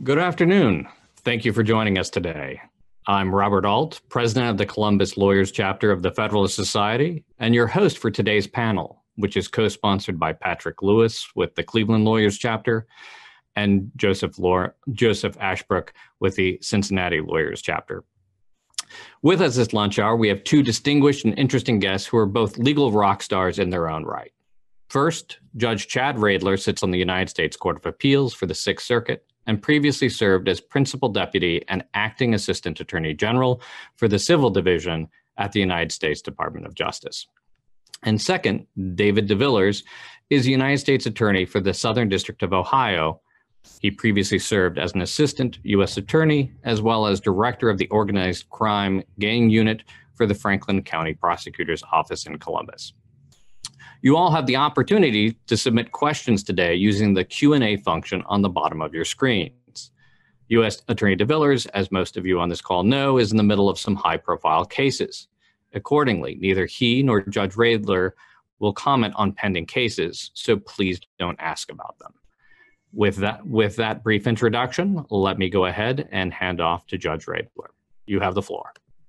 Good afternoon. Thank you for joining us today. I'm Robert Alt, president of the Columbus Lawyers Chapter of the Federalist Society, and your host for today's panel, which is co-sponsored by Patrick Lewis with the Cleveland Lawyers Chapter and Joseph Ashbrook with the Cincinnati Lawyers Chapter. With us this lunch hour, we have two distinguished and interesting guests who are both legal rock stars in their own right. First, Judge Chad Radler sits on the United States Court of Appeals for the Sixth Circuit and previously served as Principal Deputy and Acting Assistant Attorney General for the Civil Division at the United States Department of Justice. And second, David DeVillers is a United States Attorney for the Southern District of Ohio. He previously served as an Assistant U.S. Attorney, as well as Director of the Organized Crime Gang Unit for the Franklin County Prosecutor's Office in Columbus. You all have the opportunity to submit questions today using the Q&A function on the bottom of your screens. U.S. Attorney DeVillers, as most of you on this call know, is in the middle of some high-profile cases. Accordingly, neither he nor Judge Radler will comment on pending cases, so please don't ask about them. With that brief introduction, let me go ahead and hand off to Judge Radler. You have the floor.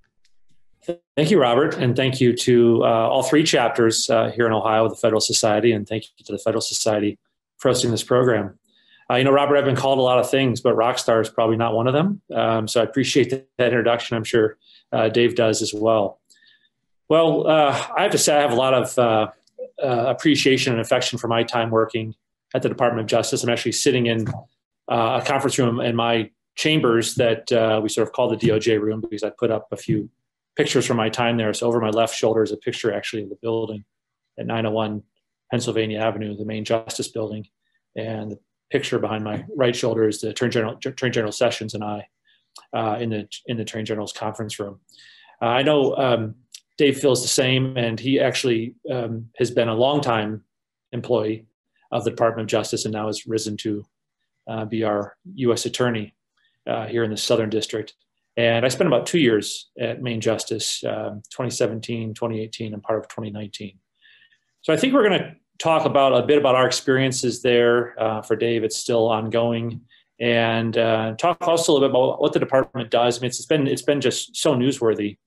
Thank you, Robert, and thank you to all three chapters here in Ohio with the Federal Society, and thank you to the Federal Society for hosting this program. Robert, I've been called a lot of things, but rock star is probably not one of them. So I appreciate that introduction. I'm sure Dave does as well. Well, I have to say I have a lot of appreciation and affection for my time working at the Department of Justice. I'm actually sitting in a conference room in my chambers that we sort of call the DOJ room because I put up a few pictures from my time there. So over my left shoulder is a picture actually of the building at 901 Pennsylvania Avenue, the main Justice Building. And the picture behind my right shoulder is the Attorney General Sessions and I in the Attorney General's conference room. I know Dave feels the same, and he actually has been a longtime employee of the Department of Justice and now has risen to be our U.S. Attorney here in the Southern District. And I spent about 2 years at Main Justice, 2017, 2018, and part of 2019. So I think we're going to talk a bit about our experiences there. For Dave, it's still ongoing. And talk also a little bit about what the department does. I mean, it's been just so newsworthy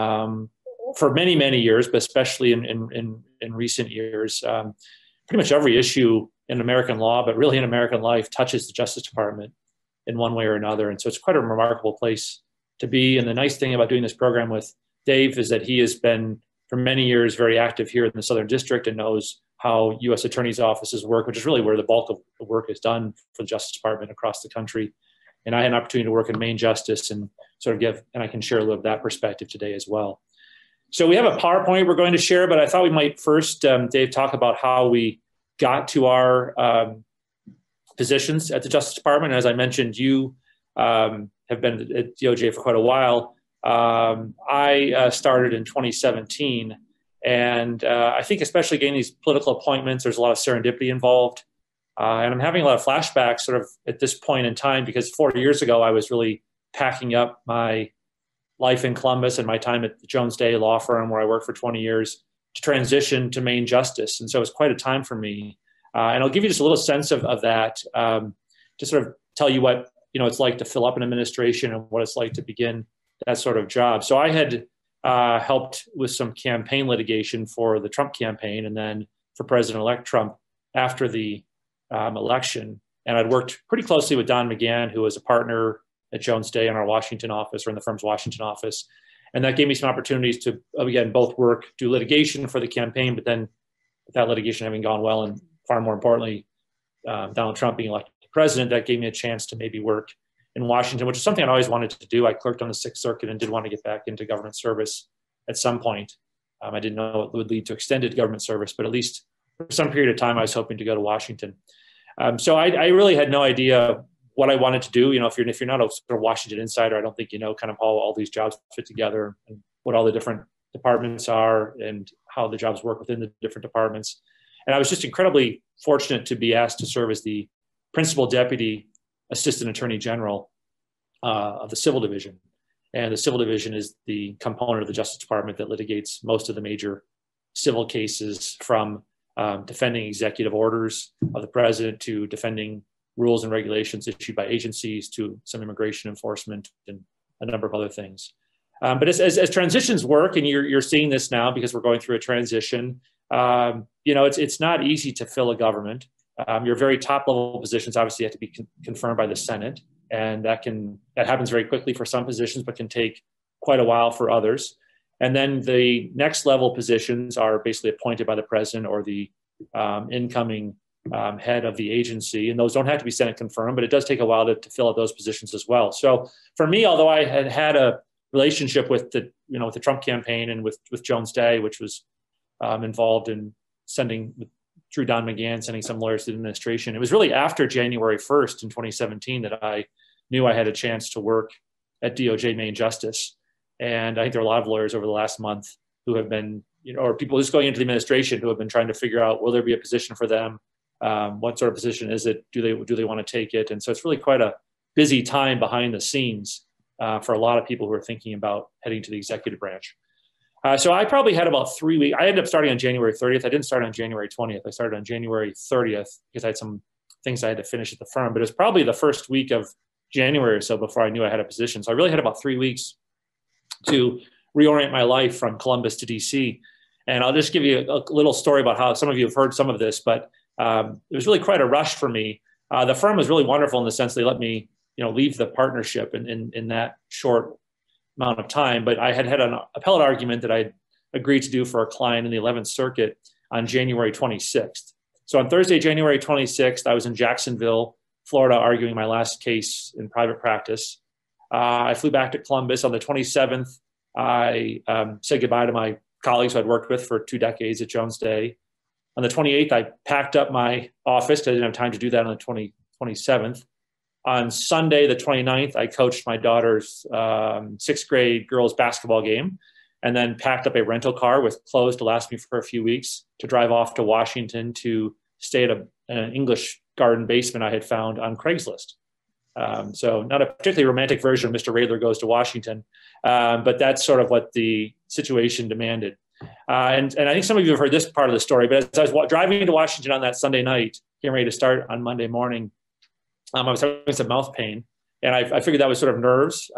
for many, many years, but especially in recent years. Pretty much every issue in American law, but really in American life, touches the Justice Department in one way or another. And so it's quite a remarkable place to be. And the nice thing about doing this program with Dave is that he has been for many years very active here in the Southern District and knows how U.S. attorneys' offices work, which is really where the bulk of the work is done for the Justice Department across the country. And I had an opportunity to work in Main Justice and and I can share a little of that perspective today as well. So we have a PowerPoint we're going to share, but I thought we might first, Dave, talk about how we got to our positions at the Justice Department. As I mentioned, you have been at DOJ for quite a while. I started in 2017, and I think especially getting these political appointments, there's a lot of serendipity involved. And I'm having a lot of flashbacks sort of at this point in time, because 4 years ago, I was really packing up my life in Columbus and my time at the Jones Day law firm where I worked for 20 years to transition to Main Justice. And so it was quite a time for me. And I'll give you just a little sense of that, to sort of tell you what it's like to fill up an administration and what it's like to begin that sort of job. So I had helped with some campaign litigation for the Trump campaign and then for President-elect Trump after the election. And I'd worked pretty closely with Don McGahn, who was a partner at Jones Day in our Washington office or in the firm's Washington office. And that gave me some opportunities to, again, both do litigation for the campaign, but then with that litigation having gone well, and far more importantly, Donald Trump being elected president, that gave me a chance to maybe work in Washington, which is something I always wanted to do. I clerked on the Sixth Circuit and did want to get back into government service at some point. I didn't know it would lead to extended government service, but at least for some period of time, I was hoping to go to Washington. So I really had no idea what I wanted to do. If you're not a sort of Washington insider, I don't think you know kind of how all these jobs fit together and what all the different departments are and how the jobs work within the different departments. And I was just incredibly fortunate to be asked to serve as the Principal Deputy Assistant Attorney General of the Civil Division. And the Civil Division is the component of the Justice Department that litigates most of the major civil cases, from defending executive orders of the president to defending rules and regulations issued by agencies to some immigration enforcement and a number of other things. But as transitions work, and you're seeing this now because we're going through a transition, it's not easy to fill a government. Your very top level positions obviously have to be confirmed by the Senate, and that happens very quickly for some positions, but can take quite a while for others. And then the next level positions are basically appointed by the president or the incoming head of the agency, and those don't have to be Senate confirmed, but it does take a while to fill out those positions as well. So for me, although I had a relationship with the Trump campaign and with Jones Day, which was involved in through Don McGahn, sending some lawyers to the administration, it was really after January 1st in 2017 that I knew I had a chance to work at DOJ Main Justice. And I think there are a lot of lawyers over the last month who have been, or people just going into the administration who have been trying to figure out, will there be a position for them? What sort of position is it? Do they want to take it? And so it's really quite a busy time behind the scenes for a lot of people who are thinking about heading to the executive branch. So I probably had about 3 weeks. I ended up starting on January 30th. I didn't start on January 20th. I started on January 30th because I had some things I had to finish at the firm. But it was probably the first week of January or so before I knew I had a position. So I really had about 3 weeks to reorient my life from Columbus to DC. And I'll just give you a little story about how some of you have heard some of this, but it was really quite a rush for me. The firm was really wonderful in the sense they let me, leave the partnership in that short amount of time. But I had an appellate argument that I agreed to do for a client in the 11th Circuit on January 26th. So on Thursday, January 26th, I was in Jacksonville, Florida, arguing my last case in private practice. I flew back to Columbus on the 27th. I said goodbye to my colleagues who I'd worked with for 2 decades at Jones Day. On the 28th, I packed up my office because I didn't have time to do that on the 27th. On Sunday, the 29th, I coached my daughter's 6th grade girls basketball game, and then packed up a rental car with clothes to last me for a few weeks to drive off to Washington to stay at an English garden basement I had found on Craigslist. So not a particularly romantic version of Mr. Radler Goes to Washington, but that's sort of what the situation demanded. And I think some of you have heard this part of the story, but as I was driving to Washington on that Sunday night, getting ready to start on Monday morning, I was having some mouth pain, and I figured that was sort of nerves,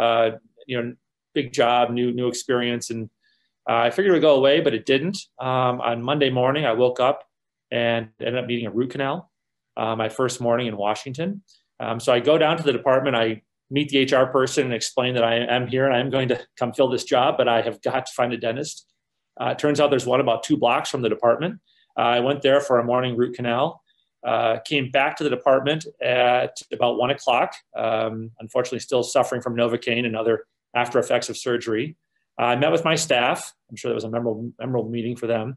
big job, new experience. And I figured it would go away, but it didn't. On Monday morning, I woke up and ended up needing a root canal, my first morning in Washington. So I go down to the department, I meet the HR person and explain that I am here and I am going to come fill this job, but I have got to find a dentist. It turns out there's one about 2 blocks from the department. I went there for a morning root canal, came back to the department at about 1 o'clock, unfortunately still suffering from Novocaine and other after effects of surgery. I met with my staff. I'm sure that was a memorable meeting for them,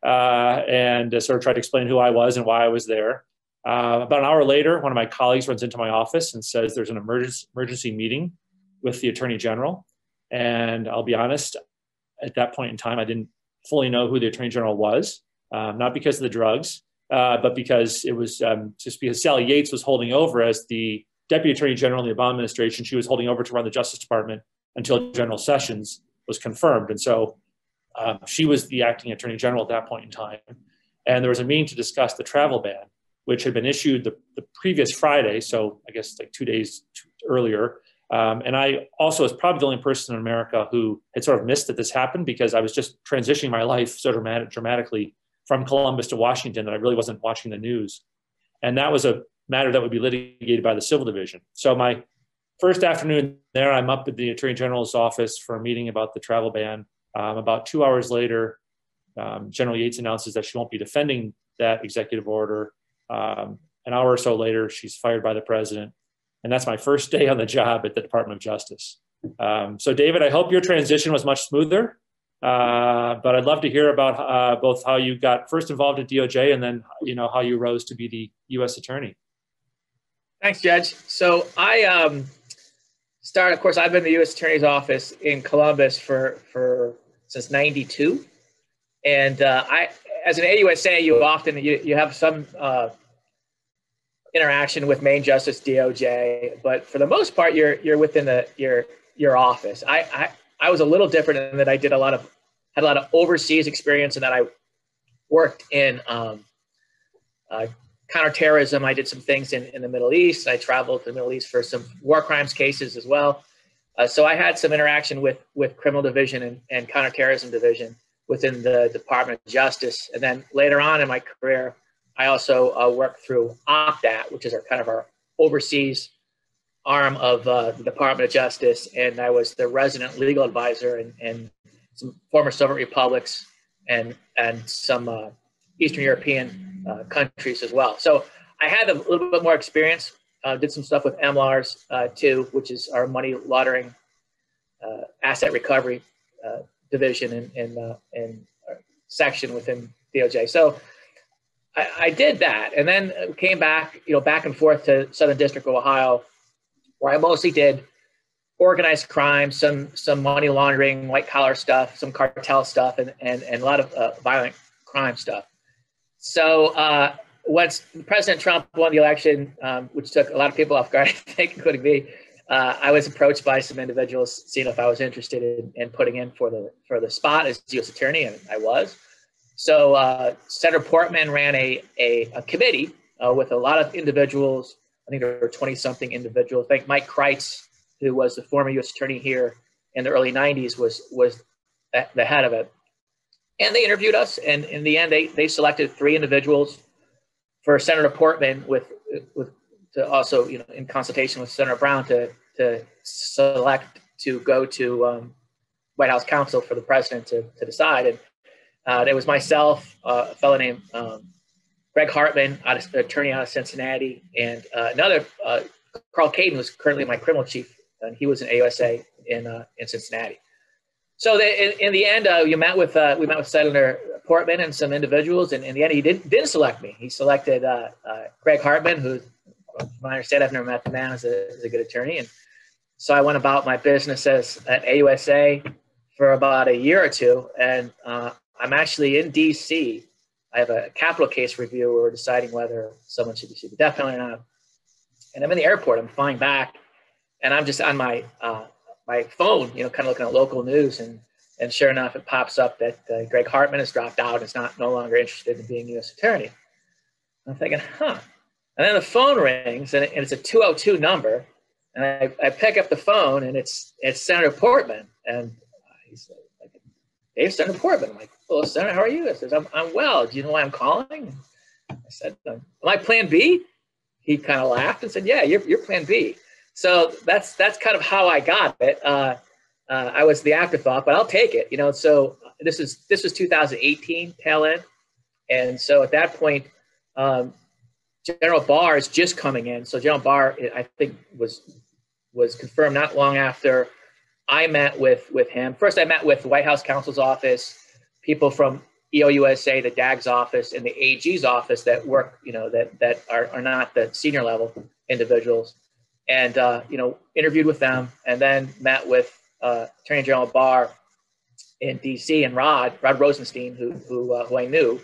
and sort of tried to explain who I was and why I was there. About an hour later, one of my colleagues runs into my office and says there's an emergency meeting with the Attorney General. And I'll be honest, at that point in time, I didn't fully know who the Attorney General was, not because of the drugs, but because it was just because Sally Yates was holding over as the Deputy Attorney General in the Obama administration. She was holding over to run the Justice Department until General Sessions was confirmed. And so she was the acting Attorney General at that point in time. And there was a meeting to discuss the travel ban, which had been issued the previous Friday, so I guess like 2 days earlier. And I also was probably the only person in America who had sort of missed that this happened, because I was just transitioning my life so dramatically from Columbus to Washington that I really wasn't watching the news. And that was a matter that would be litigated by the Civil Division. So my first afternoon there, I'm up at the Attorney General's office for a meeting about the travel ban. About 2 hours later, General Yates announces that she won't be defending that executive order. An hour or so later, she's fired by the president. And that's my first day on the job at the Department of Justice. So David, I hope your transition was much smoother, but I'd love to hear about both how you got first involved at DOJ and then, how you rose to be the U.S. Attorney. Thanks, Judge. So I started, of course, I've been in the U.S. Attorney's office in Columbus since '92. And as an AUSA, you often you have some interaction with Main Justice, DOJ, but for the most part, you're within your office. I was a little different in that I had a lot of overseas experience, and that I worked in counterterrorism. I did some things in the Middle East. I traveled to the Middle East for some war crimes cases as well. So I had some interaction with criminal division and counterterrorism division within the Department of Justice. And then later on in my career, I also worked through OPDAT, which is our overseas arm of the Department of Justice. And I was the resident legal advisor in some former Soviet republics and some Eastern European countries as well. So I had a little bit more experience. Did some stuff with MLARS too, which is our money laundering asset recovery division and section within DOJ. So I did that, and then came back, back and forth to Southern District of Ohio, where I mostly did organized crime, some money laundering, white collar stuff, some cartel stuff, and a lot of violent crime stuff. So once President Trump won the election, which took a lot of people off guard, I think, including me, I was approached by some individuals seeing if I was interested in putting in for the spot as U.S. Attorney, and I was. So Senator Portman ran a committee with a lot of individuals. I think there were 20-something individuals. I think Mike Kreitz, who was the former U.S. Attorney here in the early 90s, was the head of it. And they interviewed us, and in the end, they selected 3 individuals for Senator Portman, to also, in consultation with Senator Brown, to select to go to White House counsel for the president to decide. And it was myself, a fellow named Greg Hartman, attorney out of Cincinnati, and another, Carl Caden, was currently my criminal chief, and he was an AUSA in Cincinnati. So in the end, we met with Senator Portman and some individuals, and in the end, he didn't select me. He selected Greg Hartman, who, from my understanding, I've never met the man, is a good attorney. And so I went about my business as an AUSA for about a year or two, and I'm actually in D.C. I have a capital case review where we're deciding whether someone should receive the death penalty or not. And I'm in the airport. I'm flying back, and I'm just on my phone, kind of looking at local news, and sure enough, it pops up that Greg Hartman has dropped out and is no longer interested in being U.S. Attorney. I'm thinking, huh. And then the phone rings, and it's a 202 number, and I pick up the phone, and it's Senator Portman, and he's like, "Dave, Senator Portman." I'm like, "Hello, Senator, how are you?" I says, "I'm well. Do you know why I'm calling?" I said, "Am I Plan B?" He kind of laughed and said, "Yeah, you're Plan B." So that's kind of how I got it. I was the afterthought, but I'll take it. So this was 2018 tail end, and so at that point, General Barr is just coming in. So General Barr, I think, was confirmed not long after I met with him. First, I met with the White House counsel's office, people from EOUSA, the DAG's office, and the AG's office that work, that are not the senior level individuals, and interviewed with them, and then met with Attorney General Barr in D.C. and Rod Rosenstein, who I knew.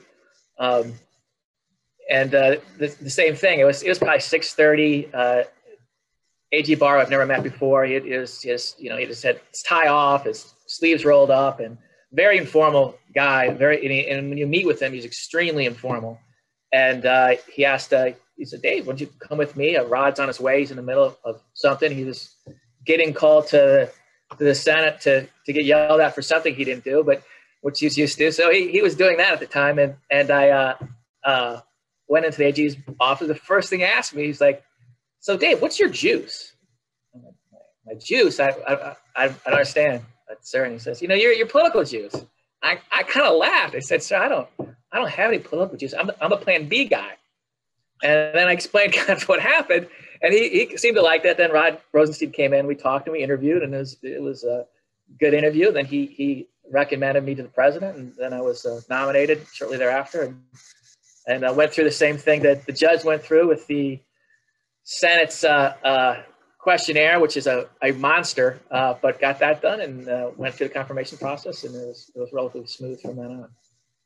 And the same thing. It was probably 6:30. AG Barr, I've never met before. He just had his tie off, his sleeves rolled up, and very informal guy. And when you meet with him, he's extremely informal. And he asked, he said, "Dave, why don't you come with me? Rod's on his way. He's in the middle of something. He was getting called to the Senate to get yelled at for something he didn't do, but which he's used to. So he was doing that at the time. And I went into the AG's office. The first thing he asked me, he's like, "So Dave, what's your juice?" I'm like, "My juice? I don't understand, sir." And he says, your political juice." I kind of laughed. I said, "Sir, I don't have any political juice. I'm a Plan B guy." And then I explained kind of what happened, and he seemed to like that. Then Rod Rosenstein came in, we talked, and we interviewed, and it was a good interview. Then he recommended me to the president, and then I was nominated shortly thereafter, and I went through the same thing that the judge went through with the Senate's questionnaire, which is a monster, but got that done and went through the confirmation process, and it was relatively smooth from then on.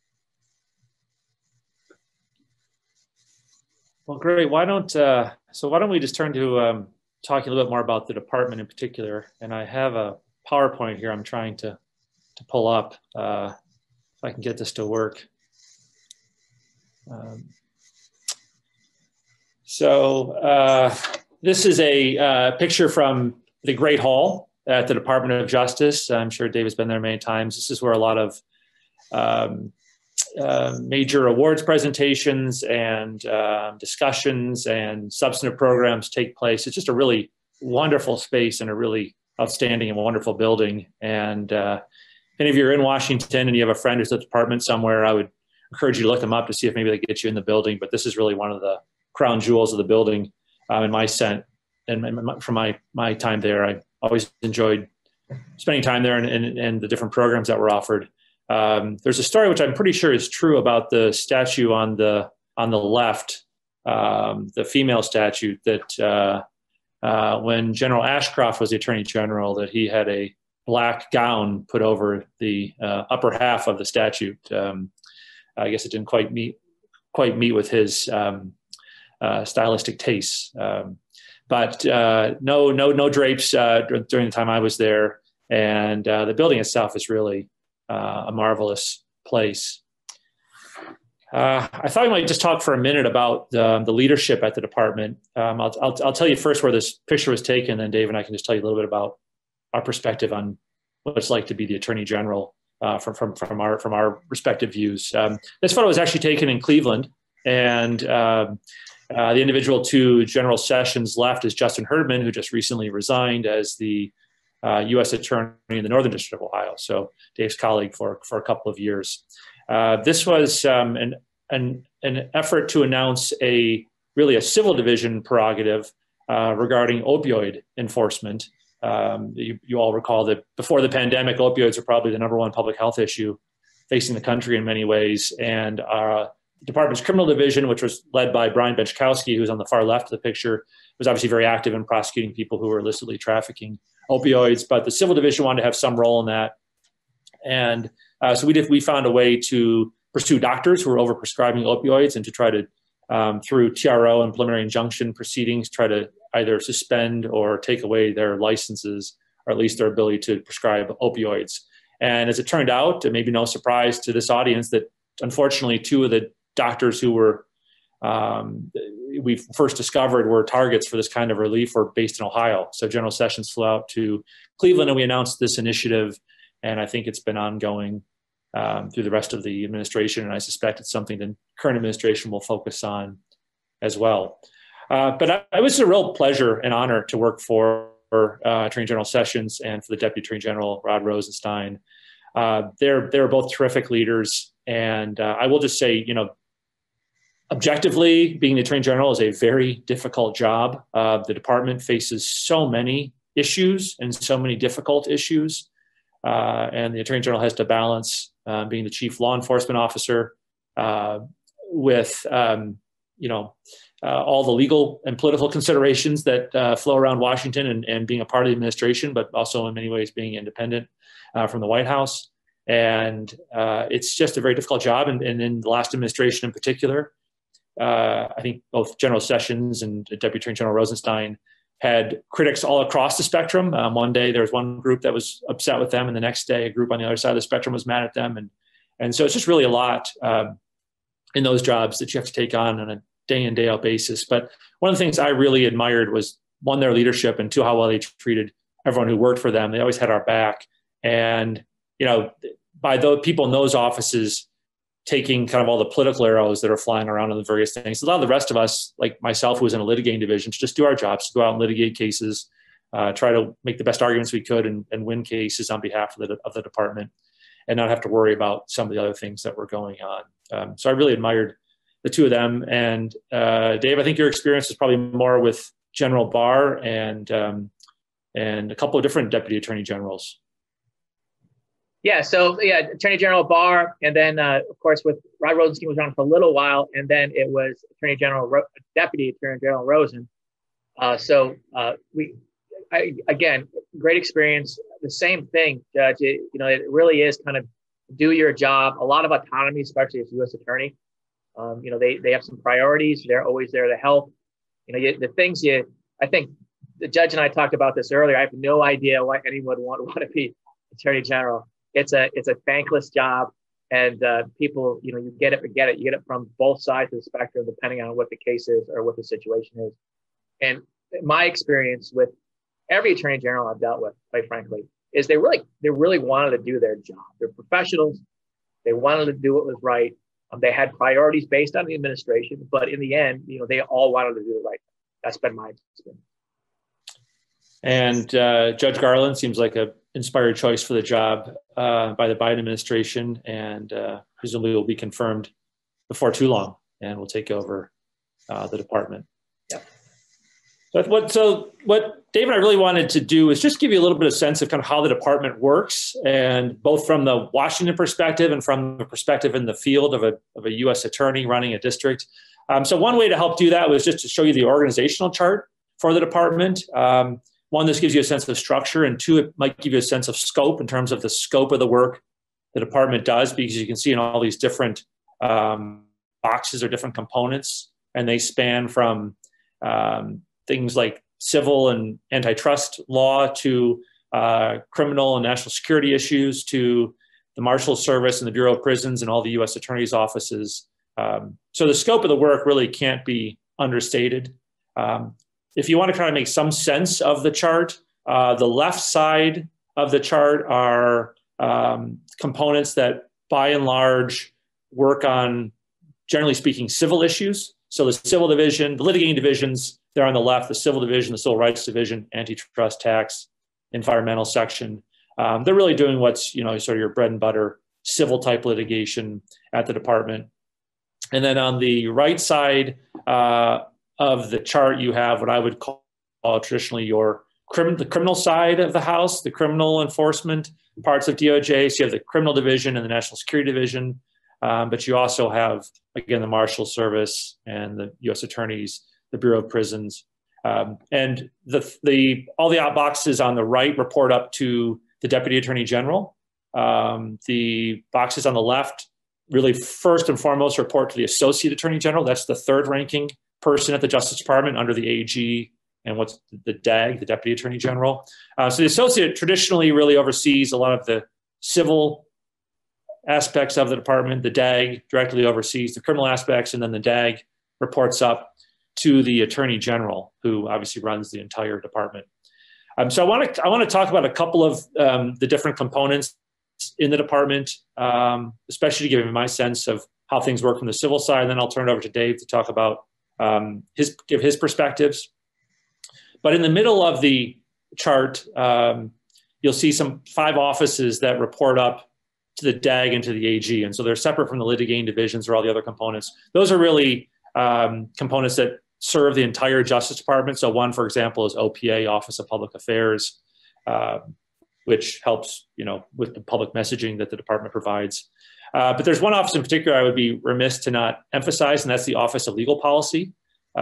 Well, great. Why don't we just turn to talking a little bit more about the department in particular? And I have a PowerPoint here I'm trying to pull up, if I can get this to work. So this is a picture from the Great Hall at the Department of Justice. I'm sure Dave has been there many times. This is where a lot of major awards presentations and discussions and substantive programs take place. It's just a really wonderful space and a really outstanding and wonderful building. And if any of you are in Washington and you have a friend who's at the department somewhere, I would encourage you to look them up to see if maybe they get you in the building. But this is really one of the crown jewels of the building in my sense. And from my time there, I always enjoyed spending time there and the different programs that were offered. There's a story which I'm pretty sure is true about the statue on the left, the female statue, that when General Ashcroft was the Attorney General, that he had a black gown put over the upper half of the statue. I guess it didn't quite meet with his stylistic tastes, but no drapes during the time I was there, and the building itself is really a marvelous place. I thought we might just talk for a minute about the leadership at the department. I'll tell you first where this picture was taken, then Dave and I can just tell you a little bit about our perspective on what it's like to be the Attorney General from our respective views. This photo was actually taken in Cleveland, and the individual to General Sessions' left is Justin Herdman, who just recently resigned as the U.S. Attorney in the Northern District of Ohio. So Dave's colleague for a couple of years. This was an effort to announce a civil division prerogative regarding opioid enforcement. You all recall that before the pandemic, opioids are probably the #1 public health issue facing the country in many ways. And the department's criminal division, which was led by Brian Benchkowski, who's on the far left of the picture, was obviously very active in prosecuting people who were illicitly trafficking opioids. But the civil division wanted to have some role in that. And so we found a way to pursue doctors who were overprescribing opioids and to try to, through TRO and preliminary injunction proceedings, try to either suspend or take away their licenses, or at least their ability to prescribe opioids. And as it turned out, it may be no surprise to this audience that unfortunately 2 of the doctors who were we first discovered were targets for this kind of relief were based in Ohio. So General Sessions flew out to Cleveland and we announced this initiative. And I think it's been ongoing through the rest of the administration. And I suspect it's something the current administration will focus on as well. But it was a real pleasure and honor to work for Attorney General Sessions and for the Deputy Attorney General, Rod Rosenstein. They're both terrific leaders. And I will just say, objectively, being the Attorney General is a very difficult job. The department faces so many issues and so many difficult issues. And the Attorney General has to balance being the chief law enforcement officer with, all the legal and political considerations that flow around Washington and being a part of the administration, but also in many ways being independent from the White House. And it's just a very difficult job. And in the last administration in particular, I think both General Sessions and Deputy Attorney General Rosenstein had critics all across the spectrum. One day there was one group that was upset with them, and the next day a group on the other side of the spectrum was mad at them. And so it's just really a lot in those jobs that you have to take on a day in, day out basis. But one of the things I really admired was, 1, their leadership, and 2, how well they treated everyone who worked for them. They always had our back. And, by those people in those offices taking kind of all the political arrows that are flying around on the various things, a lot of the rest of us, like myself, who was in a litigating division, to just do our jobs, to go out and litigate cases, try to make the best arguments we could and win cases on behalf of the department, and not have to worry about some of the other things that were going on. So I really admired the 2 of them. And Dave, I think your experience is probably more with General Barr and a couple of different deputy attorney generals. Yeah, so Attorney General Barr, and then of course with Rod Rosenstein was on for a little while, and then it was Deputy Attorney General Rosen. Again, great experience. The same thing, Judge. It really is kind of do your job. A lot of autonomy, especially as U.S. Attorney. They have some priorities. They're always there to help. The things I think the judge and I talked about this earlier. I have no idea why anyone would want to be Attorney General. It's a thankless job, And people, you get it, forget it. You get it from both sides of the spectrum, depending on what the case is or what the situation is. And my experience with every attorney general I've dealt with, quite frankly, is they really wanted to do their job. They're professionals. They wanted to do what was right. They had priorities based on the administration, but in the end, they all wanted to do it right. That's been my experience. And Judge Garland seems like an inspired choice for the job by the Biden administration, and presumably will be confirmed before too long, and will take over the department. Yeah. So what Dave and I really wanted to do is just give you a little bit of sense of kind of how the department works, and both from the Washington perspective and from the perspective in the field of a U.S. attorney running a district. So one way to help do that was just to show you the organizational chart for the department. One, this gives you a sense of structure, and two, it might give you a sense of scope in terms of the scope of the work the department does, because you can see in all these different boxes or different components, and they span from things like civil and antitrust law to criminal and national security issues to the Marshal Service and the Bureau of Prisons and all the U.S. attorneys' offices. So the scope of the work really can't be understated. If you want to kind of make some sense of the chart, the left side of the chart are components that by and large work on, generally speaking, civil issues. So the civil division, the litigating divisions, they're on the left, the civil division, the civil rights division, antitrust, tax, environmental section. They're really doing what's, sort of your bread and butter civil type litigation at the department. And then on the right side of the chart, you have what I would call traditionally the criminal side of the house, the criminal enforcement parts of DOJ. So you have the criminal division and the national security division, but you also have, again, the Marshal Service and the U.S. attorneys, the Bureau of Prisons, and all the out boxes on the right report up to the Deputy Attorney General. The boxes on the left really first and foremost report to the Associate Attorney General. That's the third ranking person at the Justice Department under the AG and what's the DAG, the Deputy Attorney General. So the Associate traditionally really oversees a lot of the civil aspects of the department. The DAG directly oversees the criminal aspects, and then the DAG reports up to the Attorney General, who obviously runs the entire department. So I want to talk about a couple of the different components in the department, especially to give you my sense of how things work from the civil side. And then I'll turn it over to Dave to talk about give his perspectives. But in the middle of the chart, you'll see 5 offices that report up to the DAG and to the AG. And so they're separate from the litigating divisions or all the other components. Those are really components that serve the entire Justice Department. So one, for example, is OPA, Office of Public Affairs, which helps, with the public messaging that the department provides. But there's one office in particular I would be remiss to not emphasize, and that's the Office of Legal Policy.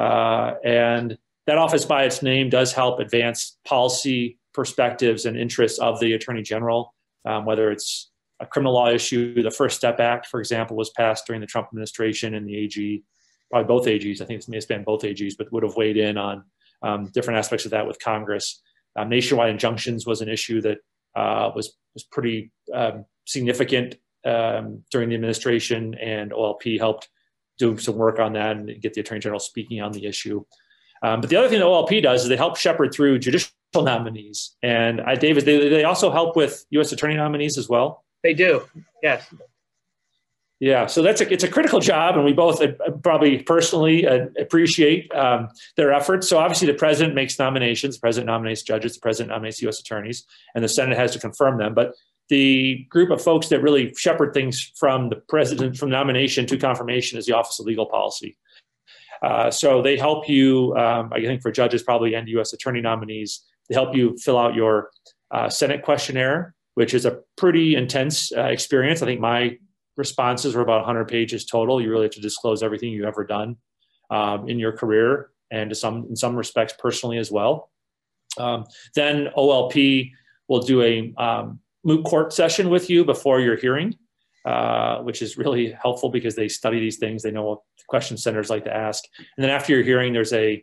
And that office by its name does help advance policy perspectives and interests of the Attorney General, whether it's a criminal law issue. The First Step Act, for example, was passed during the Trump administration, and the AG, probably both AGs, I think it may have spanned both AGs, but would have weighed in on different aspects of that with Congress. Nationwide injunctions was an issue that was pretty significant during the administration, and OLP helped do some work on that and get the Attorney General speaking on the issue. But the other thing that OLP does is they help shepherd through judicial nominees. And David, they also help with U.S. attorney nominees as well. They do, yes. Yeah, so it's a critical job, and we both probably personally appreciate their efforts. So obviously the president makes nominations, the president nominates judges, the president nominates U.S. attorneys, and the Senate has to confirm them. But the group of folks that really shepherd things from the president, from nomination to confirmation, is the Office of Legal Policy. So they help you, I think for judges probably and U.S. attorney nominees, they help you fill out your Senate questionnaire, which is a pretty intense experience. I think my responses were about 100 pages total. You really have to disclose everything you've ever done in your career, and in some respects personally as well. Then OLP will do a moot court session with you before your hearing, which is really helpful because they study these things. They know what question centers like to ask. And then after your hearing, there's a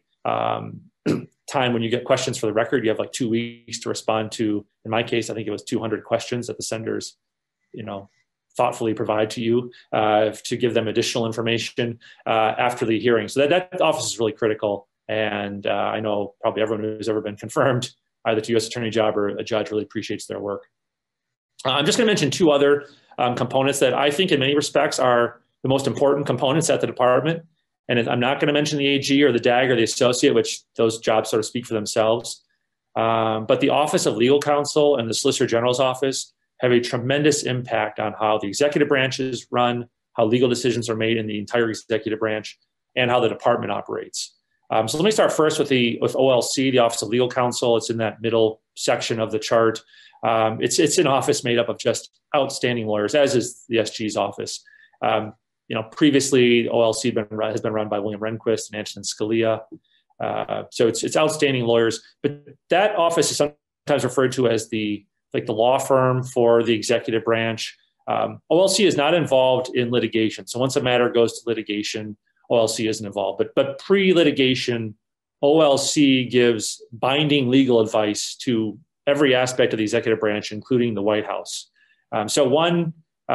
time when you get questions for the record. You have like 2 weeks to respond to, in my case, I think it was 200 questions that the senators, thoughtfully provide to you to give them additional information after the hearing. So that office is really critical. And I know probably everyone who's ever been confirmed either to U.S. attorney job or a judge really appreciates their work. I'm just going to mention two other components that I think in many respects are the most important components at the department. And I'm not going to mention the AG or the DAG or the associate, which those jobs sort of speak for themselves. But the Office of Legal Counsel and the Solicitor General's office have a tremendous impact on how the executive branch is run, how legal decisions are made in the entire executive branch, and how the department operates. So let me start first with OLC, the Office of Legal Counsel. It's in that middle section of the chart. It's an office made up of just outstanding lawyers, as is the SG's office. Previously OLC has been run by William Rehnquist and Antonin Scalia. So it's outstanding lawyers, but that office is sometimes referred to as the law firm for the executive branch. OLC is not involved in litigation. So once a matter goes to litigation, OLC isn't involved, but pre-litigation, OLC gives binding legal advice to every aspect of the executive branch, including the White House. So one,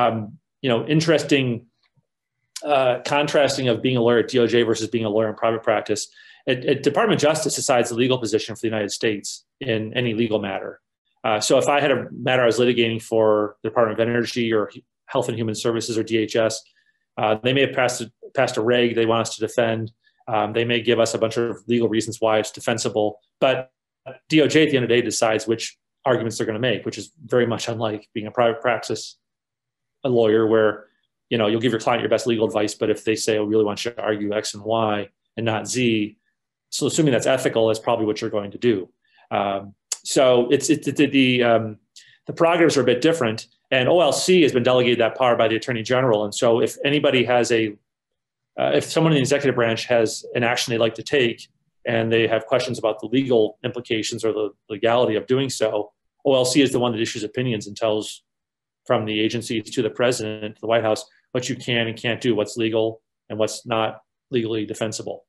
interesting contrasting of being a lawyer at DOJ versus being a lawyer in private practice. At Department of Justice decides the legal position for the United States in any legal matter. So if I had a matter I was litigating for the Department of Energy or Health and Human Services or DHS, they may have passed a reg they want us to defend. They may give us a bunch of legal reasons why it's defensible, but DOJ at the end of the day decides which arguments they're going to make, which is very much unlike being a private practice, a lawyer where, you'll give your client your best legal advice, but if they say, we really want you to argue X and Y and not Z, so assuming that's ethical, that's probably what you're going to do. So the prerogatives are a bit different, and OLC has been delegated that power by the Attorney General. And so if anybody has if someone in the executive branch has an action they'd like to take, and they have questions about the legal implications or the legality of doing so, OLC is the one that issues opinions and tells from the agency to the president, to the White House, what you can and can't do, what's legal and what's not legally defensible.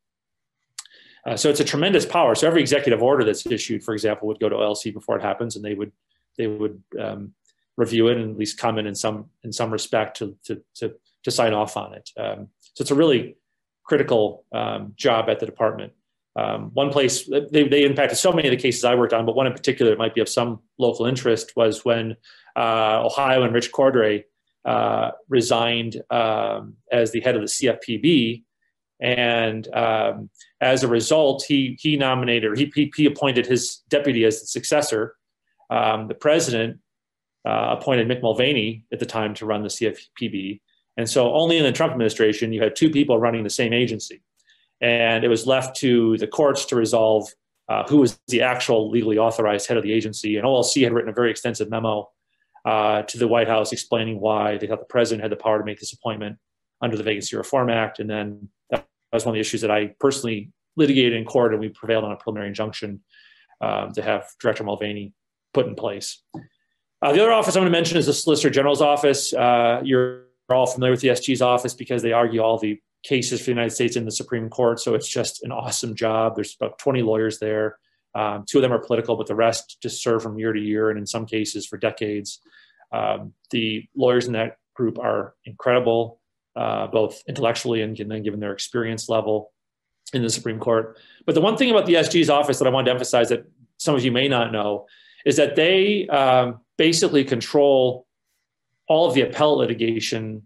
So it's a tremendous power. So every executive order that's issued, for example, would go to OLC before it happens, and they would review it and at least comment in some respect to sign off on it. So it's a really critical job at the department. One place they impacted so many of the cases I worked on, but one in particular that might be of some local interest was when Ohio and Rich Cordray resigned as the head of the CFPB. And as a result, he nominated, or he appointed his deputy as the successor. The president appointed Mick Mulvaney at the time to run the CFPB. And so only in the Trump administration, you had two people running the same agency. And it was left to the courts to resolve who was the actual legally authorized head of the agency. And OLC had written a very extensive memo to the White House explaining why they thought the president had the power to make this appointment under the Vacancy Reform Act. And then that was one of the issues that I personally litigated in court, and we prevailed on a preliminary injunction to have Director Mulvaney put in place. The other office I'm going to mention is the Solicitor General's office. You're all familiar with the SG's office because they argue all the cases for the United States in the Supreme Court. So it's just an awesome job. There's about 20 lawyers there. Two of them are political, but the rest just serve from year to year, and in some cases for decades. The lawyers in that group are incredible, both intellectually and then given their experience level in the Supreme Court. But the one thing about the SG's office that I wanted to emphasize that some of you may not know is that they basically control all of the appellate litigation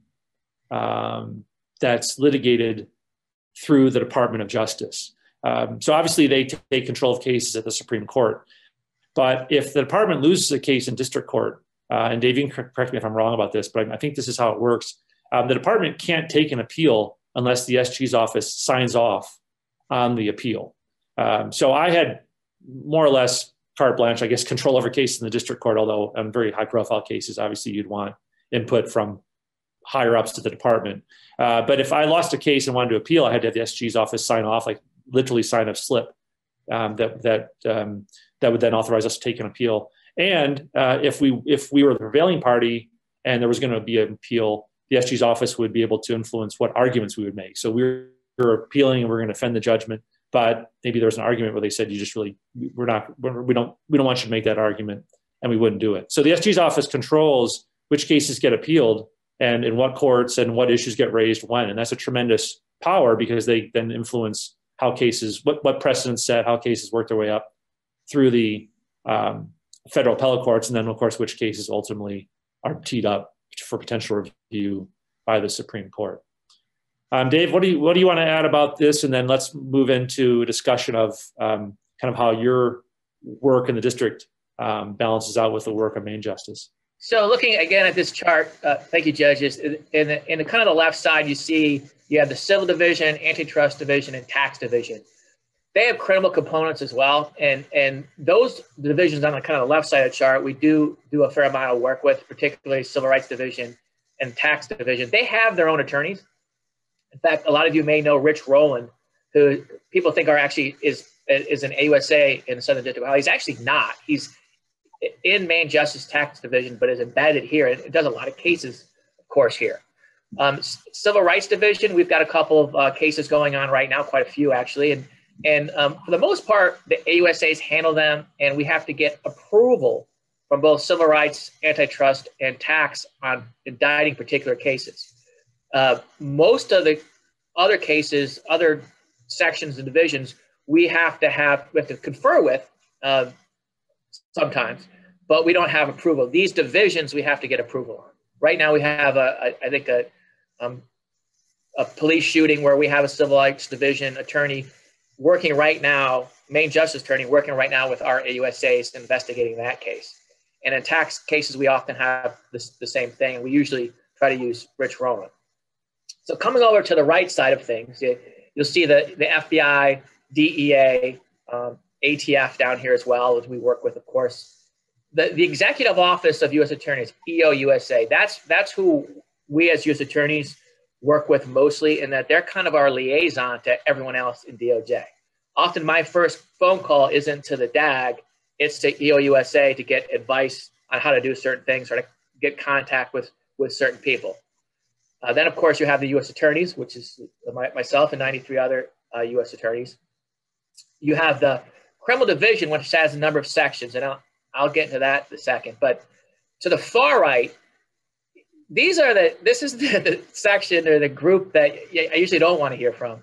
that's litigated through the Department of Justice. So obviously they take control of cases at the Supreme Court. But if the department loses a case in district court, and Dave, you can correct me if I'm wrong about this, but I think this is how it works. The department can't take an appeal unless the SG's office signs off on the appeal. So I had more or less carte blanche, I guess, control over cases in the district court, although on very high profile cases, obviously you'd want input from higher ups to the department. But if I lost a case and wanted to appeal, I had to have the SG's office sign off, like literally sign a slip that would then authorize us to take an appeal. And if we were the prevailing party and there was going to be an appeal, the SG's office would be able to influence what arguments we would make. So we were appealing and we're going to defend the judgment, but maybe there was an argument where they said, we don't want you to make that argument, and we wouldn't do it. So the SG's office controls which cases get appealed and in what courts and what issues get raised when. And that's a tremendous power because they then influence how cases, what precedents set, how cases work their way up through the federal appellate courts, and then of course which cases ultimately are teed up for potential review by the Supreme Court. Dave, what do you want to add about this? And then let's move into a discussion of kind of how your work in the district balances out with the work of Main Justice. So looking again at this chart, thank you, judges. In the kind of the left side, you have the Civil Division, Antitrust Division, and Tax Division. They have criminal components as well, and those divisions on the kind of the left side of the chart, we do a fair amount of work with, particularly Civil Rights Division and Tax Division. They have their own attorneys. In fact, a lot of you may know Rich Rowland, who people think is an AUSA in the Southern District of Ohio. He's actually not. He's in Main Justice Tax Division, but is embedded here and does a lot of cases, of course, here. Civil Rights Division, we've got a couple of cases going on right now, quite a few actually, and for the most part, the AUSAs handle them, and we have to get approval from both civil rights, antitrust, and tax on indicting particular cases. Most of the other cases, other sections and divisions, we have to confer with sometimes, but we don't have approval. These divisions we have to get approval on. Right now we have I think a police shooting where we have a Civil Rights Division attorney working right now, Main Justice attorney working right now with our AUSAs investigating that case. And in tax cases, we often have the same thing. We usually try to use Rich Rowland. So coming over to the right side of things, you'll see the FBI, DEA, ATF down here as well, as we work with, of course. The Executive Office of U.S. Attorneys, EOUSA, that's who we as U.S. attorneys work with mostly, in that they're kind of our liaison to everyone else in DOJ. Often my first phone call isn't to the DAG, it's to EOUSA to get advice on how to do certain things or to get contact with certain people. Then, of course, you have the U.S. attorneys, which is myself and 93 other U.S. attorneys. You have the Criminal Division, which has a number of sections, and I'll get into that in a second. But to the far right, this is the section or the group that I usually don't want to hear from.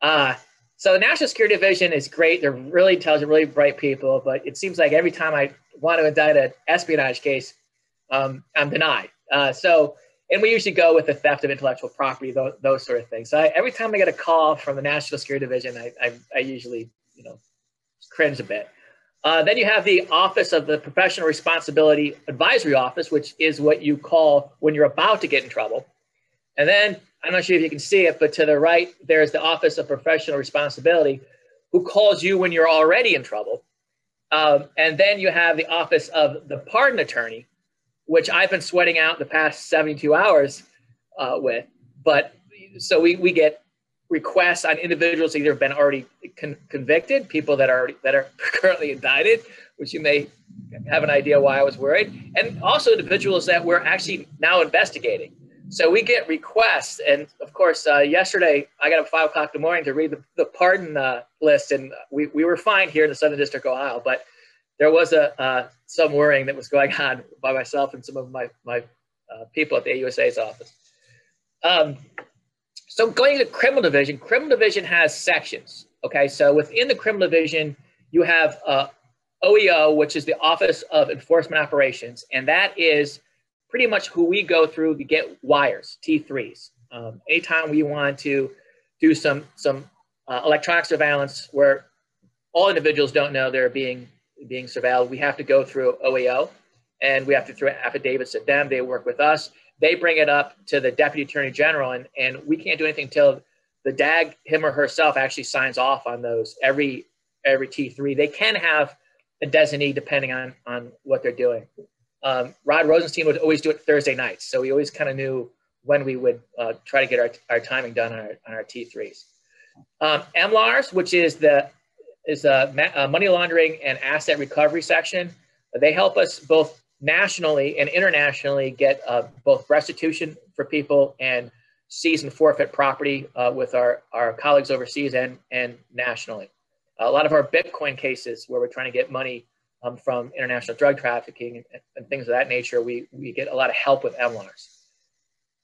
So the National Security Division is great. They're really intelligent, really bright people, but it seems like every time I want to indict an espionage case, I'm denied. And we usually go with the theft of intellectual property, those sort of things. So every time I get a call from the National Security Division, I usually cringe a bit. Then you have the Office of the Professional Responsibility Advisory Office, which is what you call when you're about to get in trouble. And then, I'm not sure if you can see it, but to the right, there's the Office of Professional Responsibility, who calls you when you're already in trouble. And then you have the Office of the Pardon Attorney, which I've been sweating out the past 72 hours with. But so we get requests on individuals either have been already convicted, people that are currently indicted, which you may have an idea why I was worried, and also individuals that we're actually now investigating. So we get requests, and of course, yesterday I got up at 5 o'clock in the morning to read the pardon list, and we were fine here in the Southern District of Ohio, but there was some worrying that was going on by myself and some of my people at the AUSA's office. So going to Criminal Division has sections, okay? So within the Criminal Division, you have OEO, which is the Office of Enforcement Operations, and that is pretty much who we go through to get wires, T3s. Anytime we want to do some electronic surveillance where all individuals don't know they're being surveilled, we have to go through OEO, and we have to throw affidavits at them. They work with us. They bring it up to the Deputy Attorney General, and we can't do anything until the DAG, him or herself, actually signs off on those every T3. They can have a designee depending on what they're doing. Rod Rosenstein would always do it Thursday nights, so we always kind of knew when we would try to get our timing done on our T3s. MLARS, which is a money laundering and asset recovery section. They help us both nationally and internationally get both restitution for people and seize and forfeit property with our colleagues overseas and nationally. A lot of our Bitcoin cases where we're trying to get money from international drug trafficking and things of that nature, we get a lot of help with MLARS.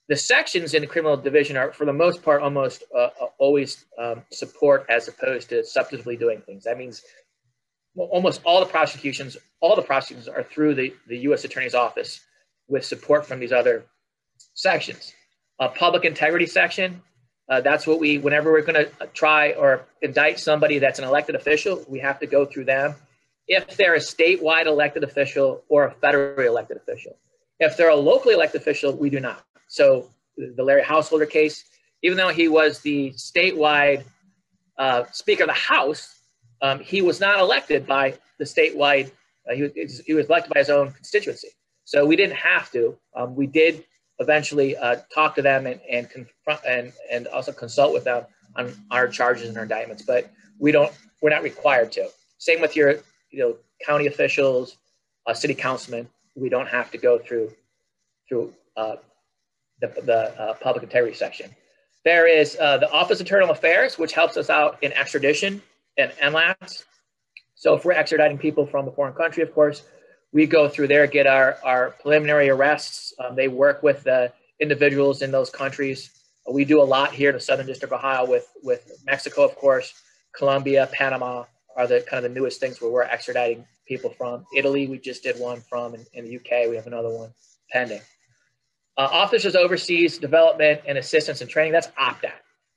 The sections in the criminal division are, for the most part, almost always support as opposed to substantively doing things. That means almost all the prosecutions are through the U.S. Attorney's Office with support from these other sections. Public integrity section, that's what whenever we're going to try or indict somebody that's an elected official, we have to go through them. If they're a statewide elected official or a federally elected official. If they're a locally elected official, we do not. So the Larry Householder case, even though he was the statewide Speaker of the House, he was not elected by the statewide, he was elected by his own constituency. So we didn't have to. We did eventually talk to them and confront and also consult with them on our charges and our indictments, but we're not required to. Same with your county officials, city councilmen. We don't have to go through the public integrity section. There is the Office of Internal Affairs, which helps us out in extradition and MLATs. So if we're extraditing people from a foreign country, of course, we go through there, get our preliminary arrests. They work with the individuals in those countries. We do a lot here in the Southern District of Ohio with Mexico, of course. Colombia, Panama are the kind of the newest things where we're extraditing people from. Italy, we just did one from. In the UK, we have another one pending. Officers Overseas Development and Assistance and Training, that's OPDAT.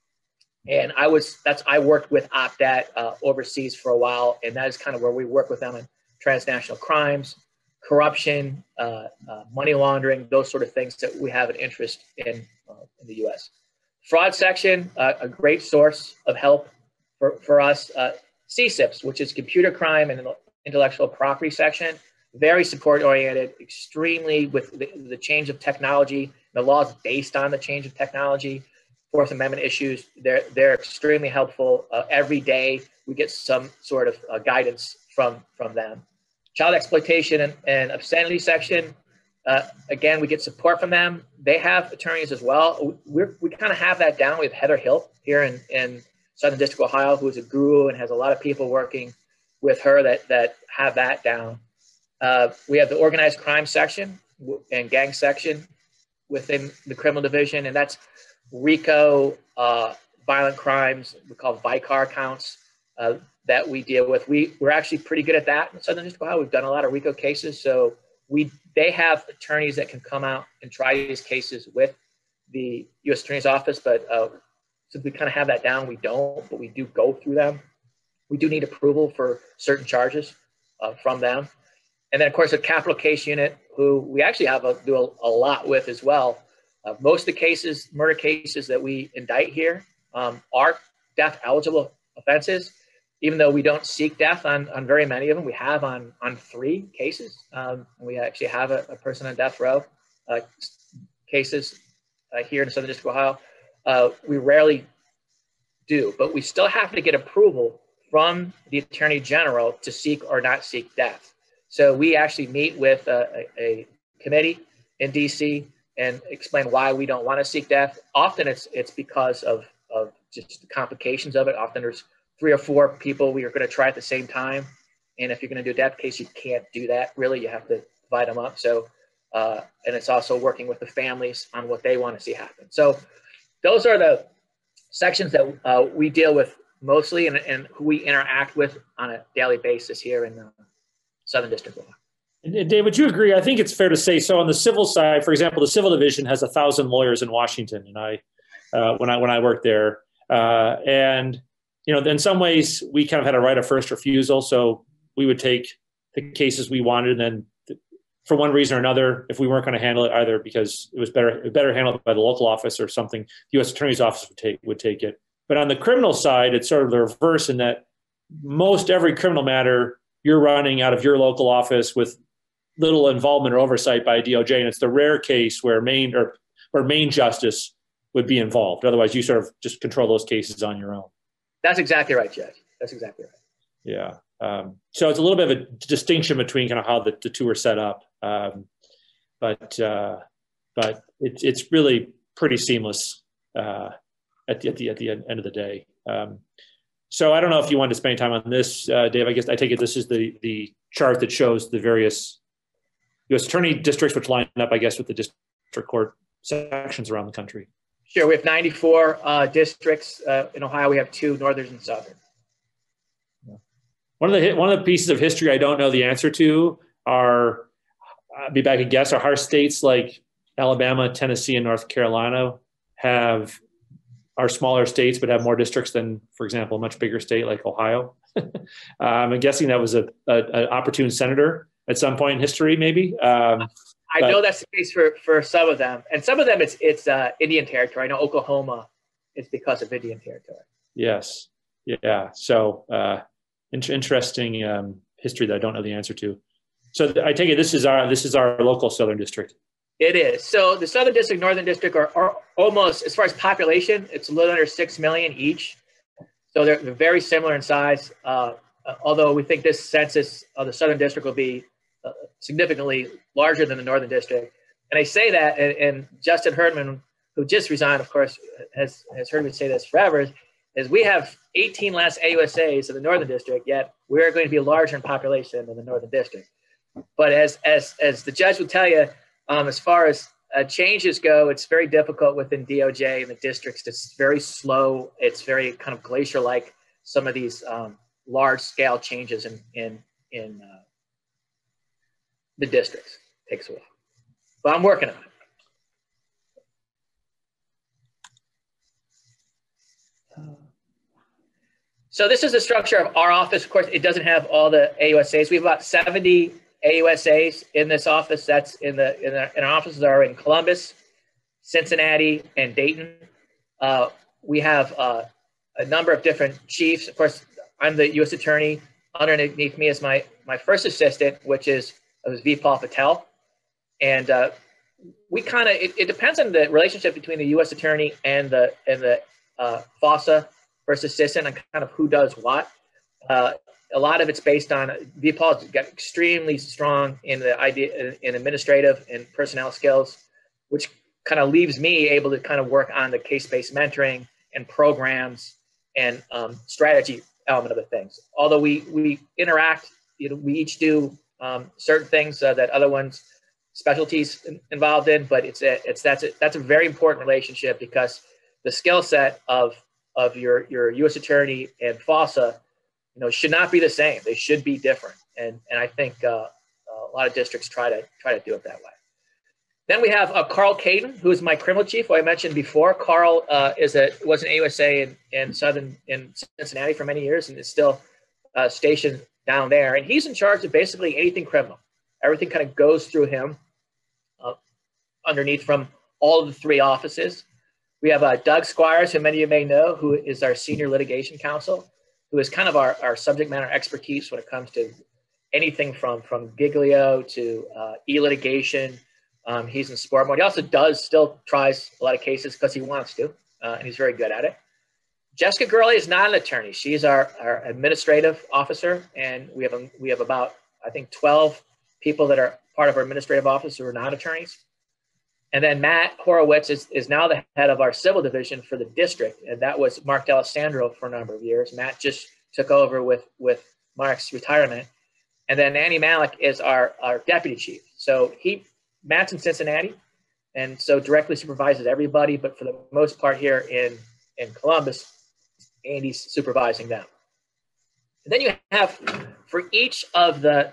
And I worked with OPDAT overseas for a while, and that is kind of where we work with them in transnational crimes, corruption, money laundering, those sort of things that we have an interest in the U.S. Fraud section, a great source of help for us. CSIPs, which is Computer Crime and Intellectual Property section, very support-oriented, extremely with the change of technology. The law is based on the change of technology. Fourth Amendment issues, they're extremely helpful. Every day we get some sort of guidance from them. Child exploitation and obscenity section, again, we get support from them. They have attorneys as well. We kind of have that down. We have Heather Hill here in Southern District of Ohio, who is a guru and has a lot of people working with her that have that down. We have the organized crime section and gang section within the criminal division, and that's RICO, violent crimes, we call VICAR counts that we deal with. We're actually pretty good at that in Southern District of Ohio. We've done a lot of RICO cases, so they have attorneys that can come out and try these cases with the U.S. Attorney's Office, but since we kind of have that down, we don't, but we do go through them. We do need approval for certain charges from them. And then, of course, the capital case unit, who we actually do a lot with as well. Most of the cases, murder cases that we indict here are death-eligible offenses, even though we don't seek death on very many of them. We have on 3 cases. We actually have a person on death row cases here in the Southern District of Ohio. We rarely do, but we still have to get approval from the Attorney General to seek or not seek death. So we actually meet with a committee in DC and explain why we don't want to seek death. Often it's because of just the complications of it. Often there's 3 or 4 people we are going to try at the same time. And if you're going to do a death case, you can't do that. Really, you have to divide them up. So, and it's also working with the families on what they want to see happen. So those are the sections that we deal with mostly and who we interact with on a daily basis here in the Southern District of Ohio. And Dave, would you agree? I think it's fair to say, so on the civil side, for example, the civil division has 1,000 lawyers in Washington, and when I worked there, and in some ways we kind of had a right of first refusal, so we would take the cases we wanted, and then for one reason or another, if we weren't going to handle it either because it was better handled by the local office or something, the U.S. Attorney's Office would take it. But on the criminal side, it's sort of the reverse in that most every criminal matter you're running out of your local office with little involvement or oversight by DOJ, and it's the rare case where Maine justice would be involved. Otherwise, you sort of just control those cases on your own. That's exactly right, Judge. That's exactly right. Yeah. So it's a little bit of a distinction between kind of how the two are set up, but it's really pretty seamless at the end of the day. So I don't know if you wanted to spend time on this, Dave. I guess I take it this is the chart that shows the various U.S. attorney districts, which line up, I guess, with the district court sections around the country? Sure. We have 94 districts in Ohio. We have 2, northern and southern. One of the pieces of history I don't know the answer to are, I'd be back to guess, are states like Alabama, Tennessee, and North Carolina are smaller states but have more districts than, for example, a much bigger state like Ohio. I'm guessing that was an opportune senator at some point in history, maybe. I know that's the case for some of them, and some of them it's Indian territory. I know Oklahoma is because of Indian territory. Yes, yeah. So interesting history that I don't know the answer to. So I take it this is our local southern district. It is. So the southern district, northern district are almost, as far as population, it's a little under 6 million each. So they're very similar in size. Although we think this census of the southern district will be significantly larger than the northern district. And I say that, and Justin Herdman, who just resigned, of course, has heard me say this forever, is we have 18 less AUSAs in the northern district, yet we're going to be larger in population than the northern district. But as the judge will tell you, as far as changes go, it's very difficult within DOJ and the districts. It's very slow. It's very kind of glacier-like. Some of these large-scale changes in the districts takes a while, but I'm working on it. So this is the structure of our office. Of course, it doesn't have all the AUSAs. We have about 70 AUSAs in this office. That's in our offices are in Columbus, Cincinnati, and Dayton. We have a number of different chiefs. Of course, I'm the U.S. attorney. Underneath me is my first assistant, which was Vipal Patel. And we kind of, it depends on the relationship between the U.S. attorney and the FOSA first assistant and kind of who does what. A lot of it's based on Vipal's got extremely strong in administrative and personnel skills, which kind of leaves me able to kind of work on the case-based mentoring and programs and strategy element of the things. Although we interact, we each do certain things that other ones specialties involved in, but that's a very important relationship because the skill set of your U.S. attorney and FOSA, should not be the same. They should be different, and I think a lot of districts try to do it that way. Then we have Carl Caden, who is my criminal chief, who I mentioned before. Carl was an AUSA in Cincinnati for many years and is still stationed down there, and he's in charge of basically anything criminal. Everything kind of goes through him underneath from all of the 3 offices. We have Doug Squires, who many of you may know, who is our senior litigation counsel, who is kind of our subject matter expertise when it comes to anything from Giglio to e-litigation. He's in sport mode. He still tries a lot of cases because he wants to, and he's very good at it. Jessica Gurley is not an attorney. She's our administrative officer, and we have about, I think, 12 people that are part of our administrative office who are not attorneys. And then Matt Horowitz is now the head of our civil division for the district, and that was Mark D'Alessandro for a number of years. Matt just took over with Mark's retirement. And then Andy Malik is our deputy chief. So Matt's in Cincinnati, and so directly supervises everybody, but for the most part here in Columbus, Andy's supervising them. And then you have, for each of the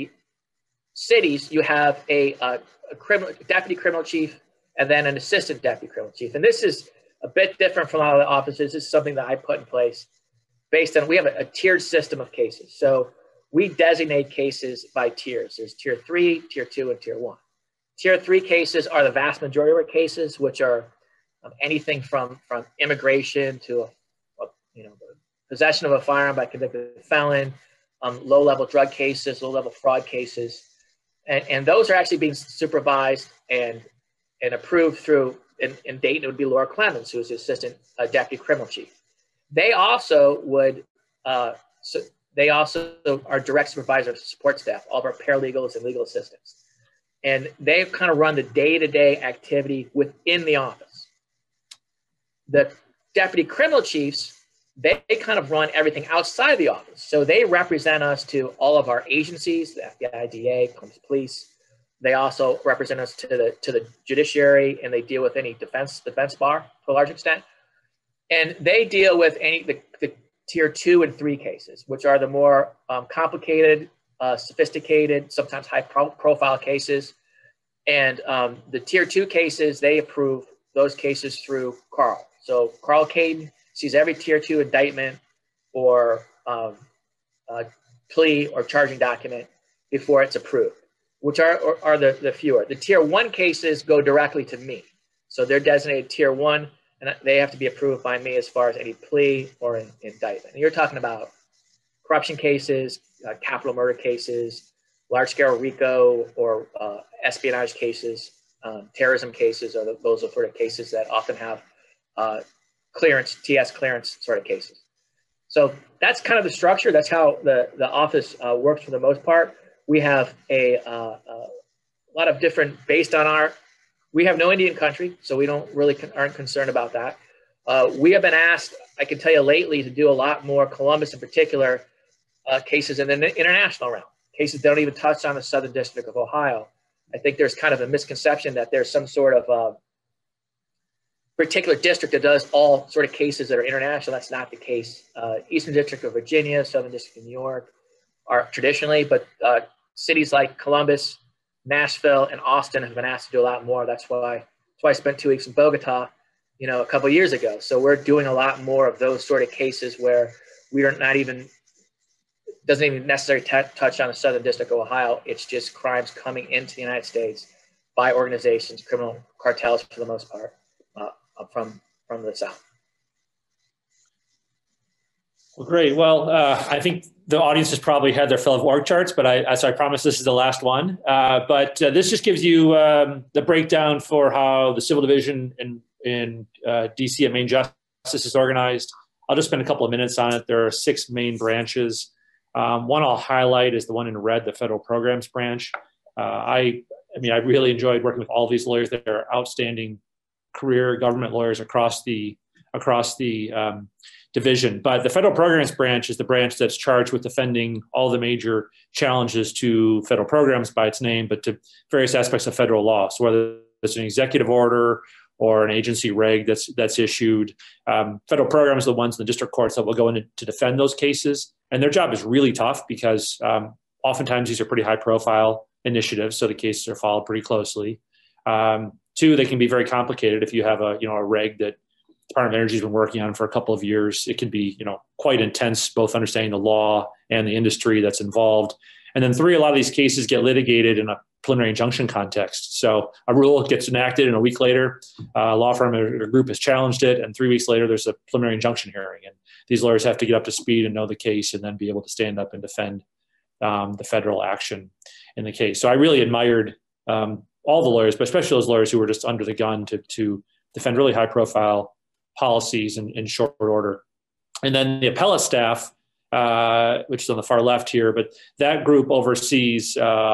cities, you have a deputy criminal chief and then an assistant deputy criminal chief. And this is a bit different from a lot of the offices. This is something that I put in place based on, we have a tiered system of cases. So we designate cases by tiers. There's tier 3, tier 2, and tier 1. Tier 3 cases are the vast majority of our cases, which are anything from immigration to possession of a firearm by convicted felon, low-level drug cases, low-level fraud cases. And those are actually being supervised and approved through, in Dayton, it would be Laura Clemens, who is the assistant deputy criminal chief. They also are direct supervisor of support staff, all of our paralegals and legal assistants. And they kind of run the day-to-day activity within the office. The deputy criminal chiefs, they kind of run everything outside of the office. So they represent us to all of our agencies, the FBI, DA, Columbus Police, They also represent us to the judiciary, and they deal with any defense bar to a large extent. And they deal with the tier 2 and 3 cases, which are the more complicated, sophisticated, sometimes high profile cases. And the tier 2 cases, they approve those cases through Carl. So Carl Caden sees every tier 2 indictment or plea or charging document before it's approved, which are the fewer. The tier 1 cases go directly to me. So they're designated tier 1, and they have to be approved by me as far as any plea or an indictment. And you're talking about corruption cases, capital murder cases, large-scale RICO or espionage cases, terrorism cases, or those are sort of cases that often have clearance, TS clearance sort of cases. So that's kind of the structure. That's how the office works for the most part. We have a lot of different, based on we have no Indian country, so we aren't concerned about that. We have been asked, I can tell you lately, to do a lot more, Columbus in particular, cases in the international realm. Cases that don't even touch on the Southern District of Ohio. I think there's kind of a misconception that there's some sort of particular district that does all sort of cases that are international. That's not the case. Eastern District of Virginia, Southern District of New York are traditionally, but cities like Columbus, Nashville, and Austin have been asked to do a lot more. That's why I spent 2 weeks in Bogota, a couple of years ago. So we're doing a lot more of those sort of cases where we are not even, doesn't even necessarily touch on the Southern District of Ohio. It's just crimes coming into the United States by organizations, criminal cartels for the most part, from the South. Well, great. Well, I think the audience has probably had their fill of org charts, but so I promise this is the last one. But this just gives you the breakdown for how the Civil Division in DC at Main Justice is organized. I'll just spend a couple of minutes on it. There are 6 main branches. One I'll highlight is the one in red, the Federal Programs Branch. I really enjoyed working with all these lawyers. They're outstanding career government lawyers across the division. But the Federal Programs Branch is the branch that's charged with defending all the major challenges to federal programs by its name, but to various aspects of federal law. So whether it's an executive order or an agency reg that's issued, federal programs are the ones in the district courts that will go in to defend those cases. And their job is really tough because oftentimes these are pretty high profile initiatives, so the cases are followed pretty closely. 2, they can be very complicated. If you have a reg that Department of Energy has been working on for a couple of years, it can be quite intense, both understanding the law and the industry that's involved. And then 3, a lot of these cases get litigated in a preliminary injunction context. So a rule gets enacted, and a week later, a law firm or a group has challenged it, and 3 weeks later, there's a preliminary injunction hearing. And these lawyers have to get up to speed and know the case, and then be able to stand up and defend the federal action in the case. So I really admired all the lawyers, but especially those lawyers who were just under the gun to defend really high-profile policies in short order. And then the appellate staff, which is on the far left here, but that group oversees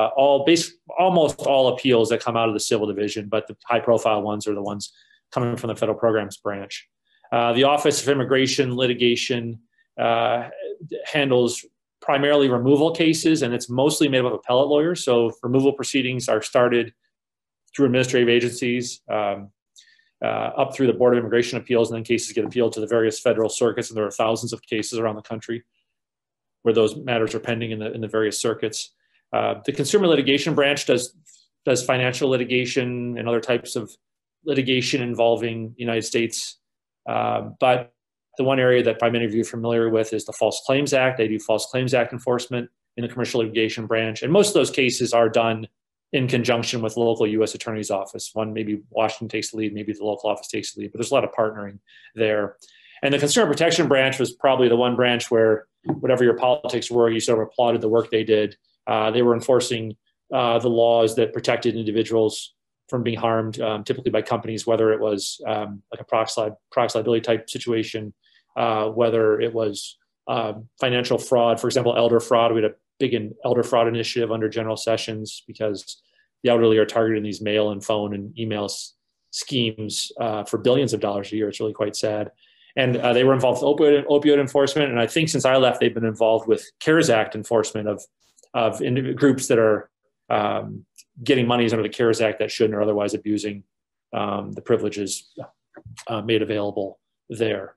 almost all appeals that come out of the Civil Division, but the high-profile ones are the ones coming from the Federal Programs Branch. The Office of Immigration Litigation handles primarily removal cases, and it's mostly made up of appellate lawyers. So removal proceedings are started through administrative agencies, up through the Board of Immigration Appeals, and then cases get appealed to the various federal circuits, and there are thousands of cases around the country where those matters are pending in the various circuits. The Consumer Litigation Branch does financial litigation and other types of litigation involving the United States. But the one area that probably many of you are familiar with is the False Claims Act. They do False Claims Act enforcement in the Commercial Litigation Branch. And most of those cases are done in conjunction with the local U.S. Attorney's Office. One, maybe Washington takes the lead, maybe the local office takes the lead, but there's a lot of partnering there. And the Consumer Protection Branch was probably the one branch where, whatever your politics were, you sort of applauded the work they did. They were enforcing the laws that protected individuals from being harmed, typically by companies, whether it was like a prox liability type situation, whether it was financial fraud, for example, elder fraud. We had a big elder fraud initiative under General Sessions because the elderly are targeted in these mail and phone and email schemes for billions of dollars a year. It's really quite sad. And they were involved with opioid enforcement. And I think since I left, they've been involved with CARES Act enforcement of groups that are getting monies under the CARES Act that shouldn't, or otherwise abusing the privileges made available there.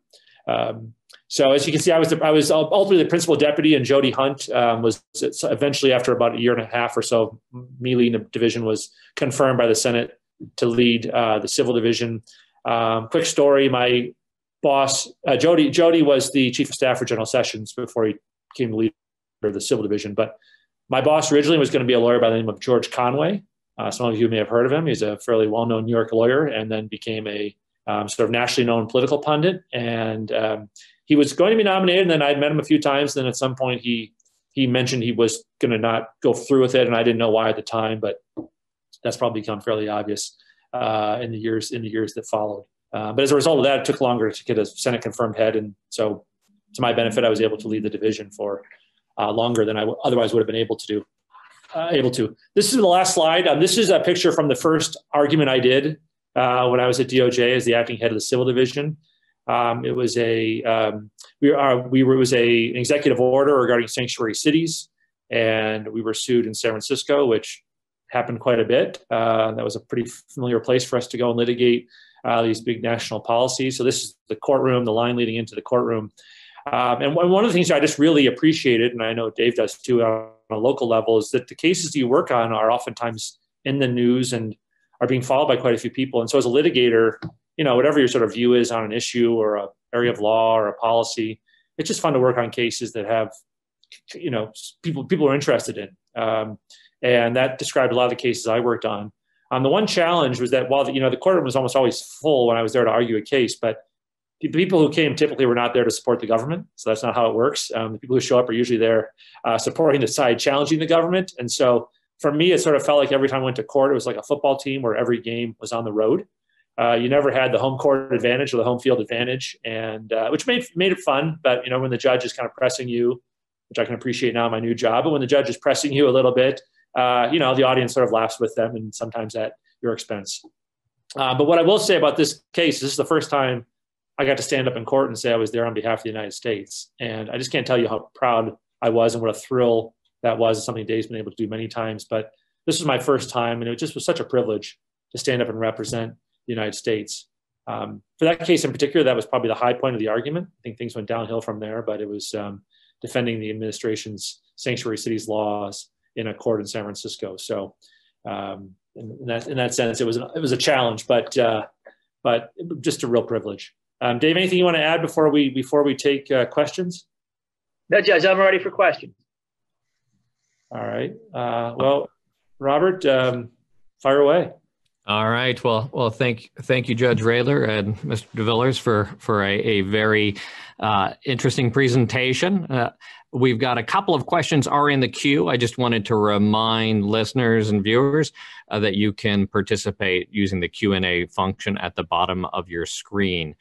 So as you can see, I was ultimately the principal deputy, and Jody Hunt was eventually, after about a year and a half or so, me leading the division, was confirmed by the Senate to lead the civil division. Quick story: my boss, Jody was the chief of staff for General Sessions before he became the leader of the civil division. But my boss originally was going to be a lawyer by the name of George Conway. Some of you may have heard of him. He's a fairly well-known New York lawyer, and then became a sort of nationally known political pundit. And he was going to be nominated, and then I'd met him a few times. Then at some point he mentioned he was going to not go through with it, and I didn't know why at the time, but that's probably become fairly obvious in the years that followed. But as a result of that, it took longer to get a Senate confirmed head, and so to my benefit, I was able to lead the division for longer than I otherwise would have been able to do. This is the last slide. This is a picture from the first argument I did when I was at DOJ as the acting head of the civil division. It was an executive order regarding sanctuary cities, and we were sued in San Francisco, which happened quite a bit. That was a pretty familiar place for us to go and litigate these big national policies. So this is the courtroom, the line leading into the courtroom. And one of the things I just really appreciated, and I know Dave does too on a local level, is that the cases you work on are oftentimes in the news and are being followed by quite a few people. And so as a litigator, whatever your sort of view is on an issue or an area of law or a policy, it's just fun to work on cases that have, people are interested in. And that described a lot of the cases I worked on. The one challenge was that while the courtroom was almost always full when I was there to argue a case, but the people who came typically were not there to support the government. So that's not how it works. The people who show up are usually there supporting the side challenging the government. And so for me, it sort of felt like every time I went to court, it was like a football team where every game was on the road. You never had the home court advantage or the home field advantage, and which made it fun. But when the judge is kind of pressing you, which I can appreciate now in my new job, but when the judge is pressing you a little bit, the audience sort of laughs with them, and sometimes at your expense. But what I will say about this case, this is the first time I got to stand up in court and say I was there on behalf of the United States. And I just can't tell you how proud I was and what a thrill that was. It's something Dave's been able to do many times, but this was my first time, and it just was such a privilege to stand up and represent the United States. For that case in particular, that was probably the high point of the argument. I think things went downhill from there, but it was defending the administration's sanctuary cities laws in a court in San Francisco. So in that sense, it was a challenge, but just a real privilege. Dave, anything you want to add before we take questions? No, Judge, I'm ready for questions. All right. Well, Robert, fire away. All right. Well, thank you, Judge Raylor and Mr. DeVillers for a very interesting presentation. We've got a couple of questions already in the queue. I just wanted to remind listeners and viewers that you can participate using the Q&A function at the bottom of your screen.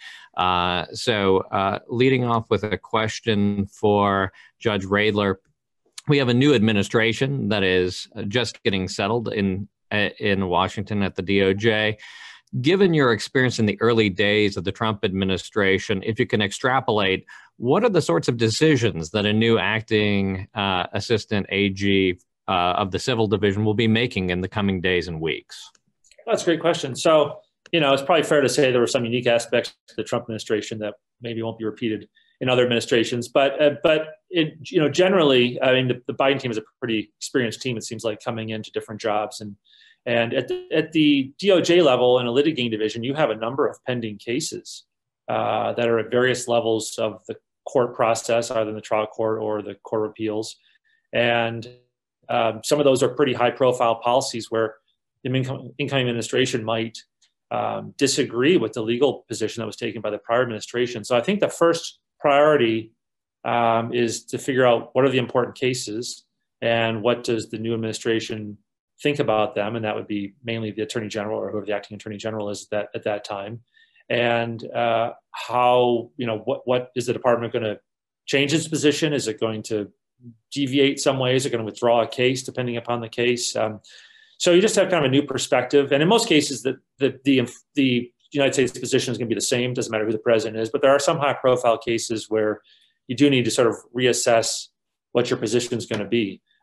So leading off with a question for Judge Raylor, we have a new administration that is just getting settled in Washington at the DOJ. Given your experience in the early days of the Trump administration, if you can extrapolate, what are the sorts of decisions that a new acting assistant AG of the Civil Division will be making in the coming days and weeks? That's a great question. So, it's probably fair to say there were some unique aspects to the Trump administration that maybe won't be repeated in other administrations. But generally, I mean, the Biden team is a pretty experienced team, it seems like, coming into different jobs. And at the DOJ level in a litigating division, you have a number of pending cases that are at various levels of the court process, either in the trial court or the Court of Appeals. And some of those are pretty high-profile policies where the incoming administration might disagree with the legal position that was taken by the prior administration. So I think the first priority is to figure out what are the important cases and what does the new administration think about them, and that would be mainly the Attorney General or whoever the acting Attorney General is at that time. And how, what is the department going to change its position? Is it going to deviate some ways? Is it going to withdraw a case depending upon the case? So you just have kind of a new perspective. And in most cases, the United States position is going to be the same. Doesn't matter who the president is. But there are some high-profile cases where you do need to sort of reassess what your position is going to be.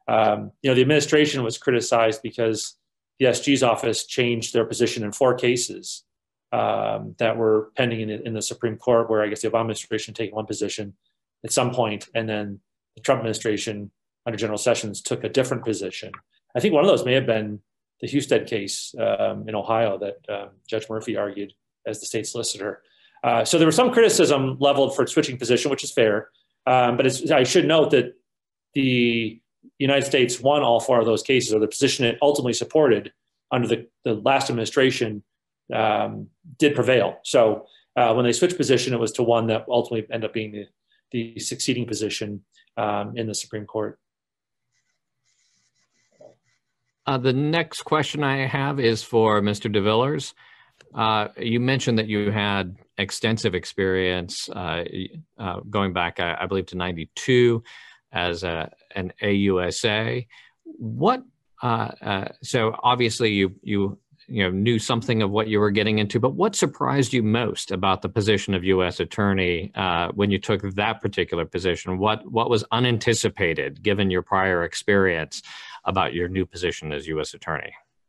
The administration was criticized because the SG's office changed their position in 4 cases that were pending in the Supreme Court, where I guess the Obama administration taking one position at some point, and then the Trump administration under General Sessions took a different position. I think one of those may have been the Husted case in Ohio that Judge Murphy argued as the state solicitor. So there was some criticism leveled for switching position, which is fair. But I should note that the United States won all 4 of those cases, or the position it ultimately supported under the last administration did prevail. So when they switched position, it was to one that ultimately ended up being the succeeding position in the Supreme Court. The next question I have is for Mr. DeVillers. You mentioned that you had extensive experience going back, I believe, to '92 as an AUSA. So obviously you knew something of what you were getting into, but what surprised you most about the position of U.S. Attorney when you took that particular position? What was unanticipated given your prior experience about your new position as U.S. Attorney?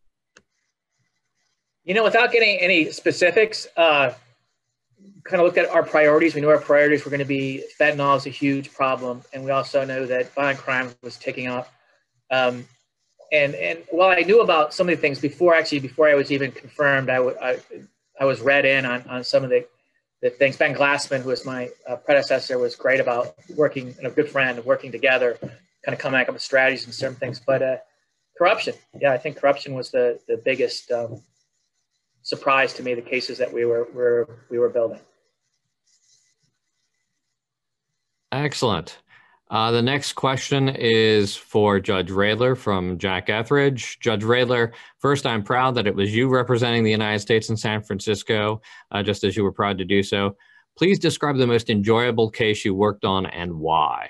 Without getting any specifics, kind of looked at our priorities. We knew our priorities were going to be fentanyl is a huge problem, and we also know that violent crime was ticking up. And while I knew about some of the things before I was even confirmed, I was read in on some of the things. Ben Glassman, who was my predecessor, was great about working, and a good friend, working together, kind of coming up with strategies and certain things. But corruption, I think corruption was the biggest surprise to me, the cases that we were building. Excellent. The next question is for Judge Raylor from Jack Etheridge. Judge Raylor, first, I'm proud that it was you representing the United States in San Francisco, just as you were proud to do so. Please describe the most enjoyable case you worked on and why.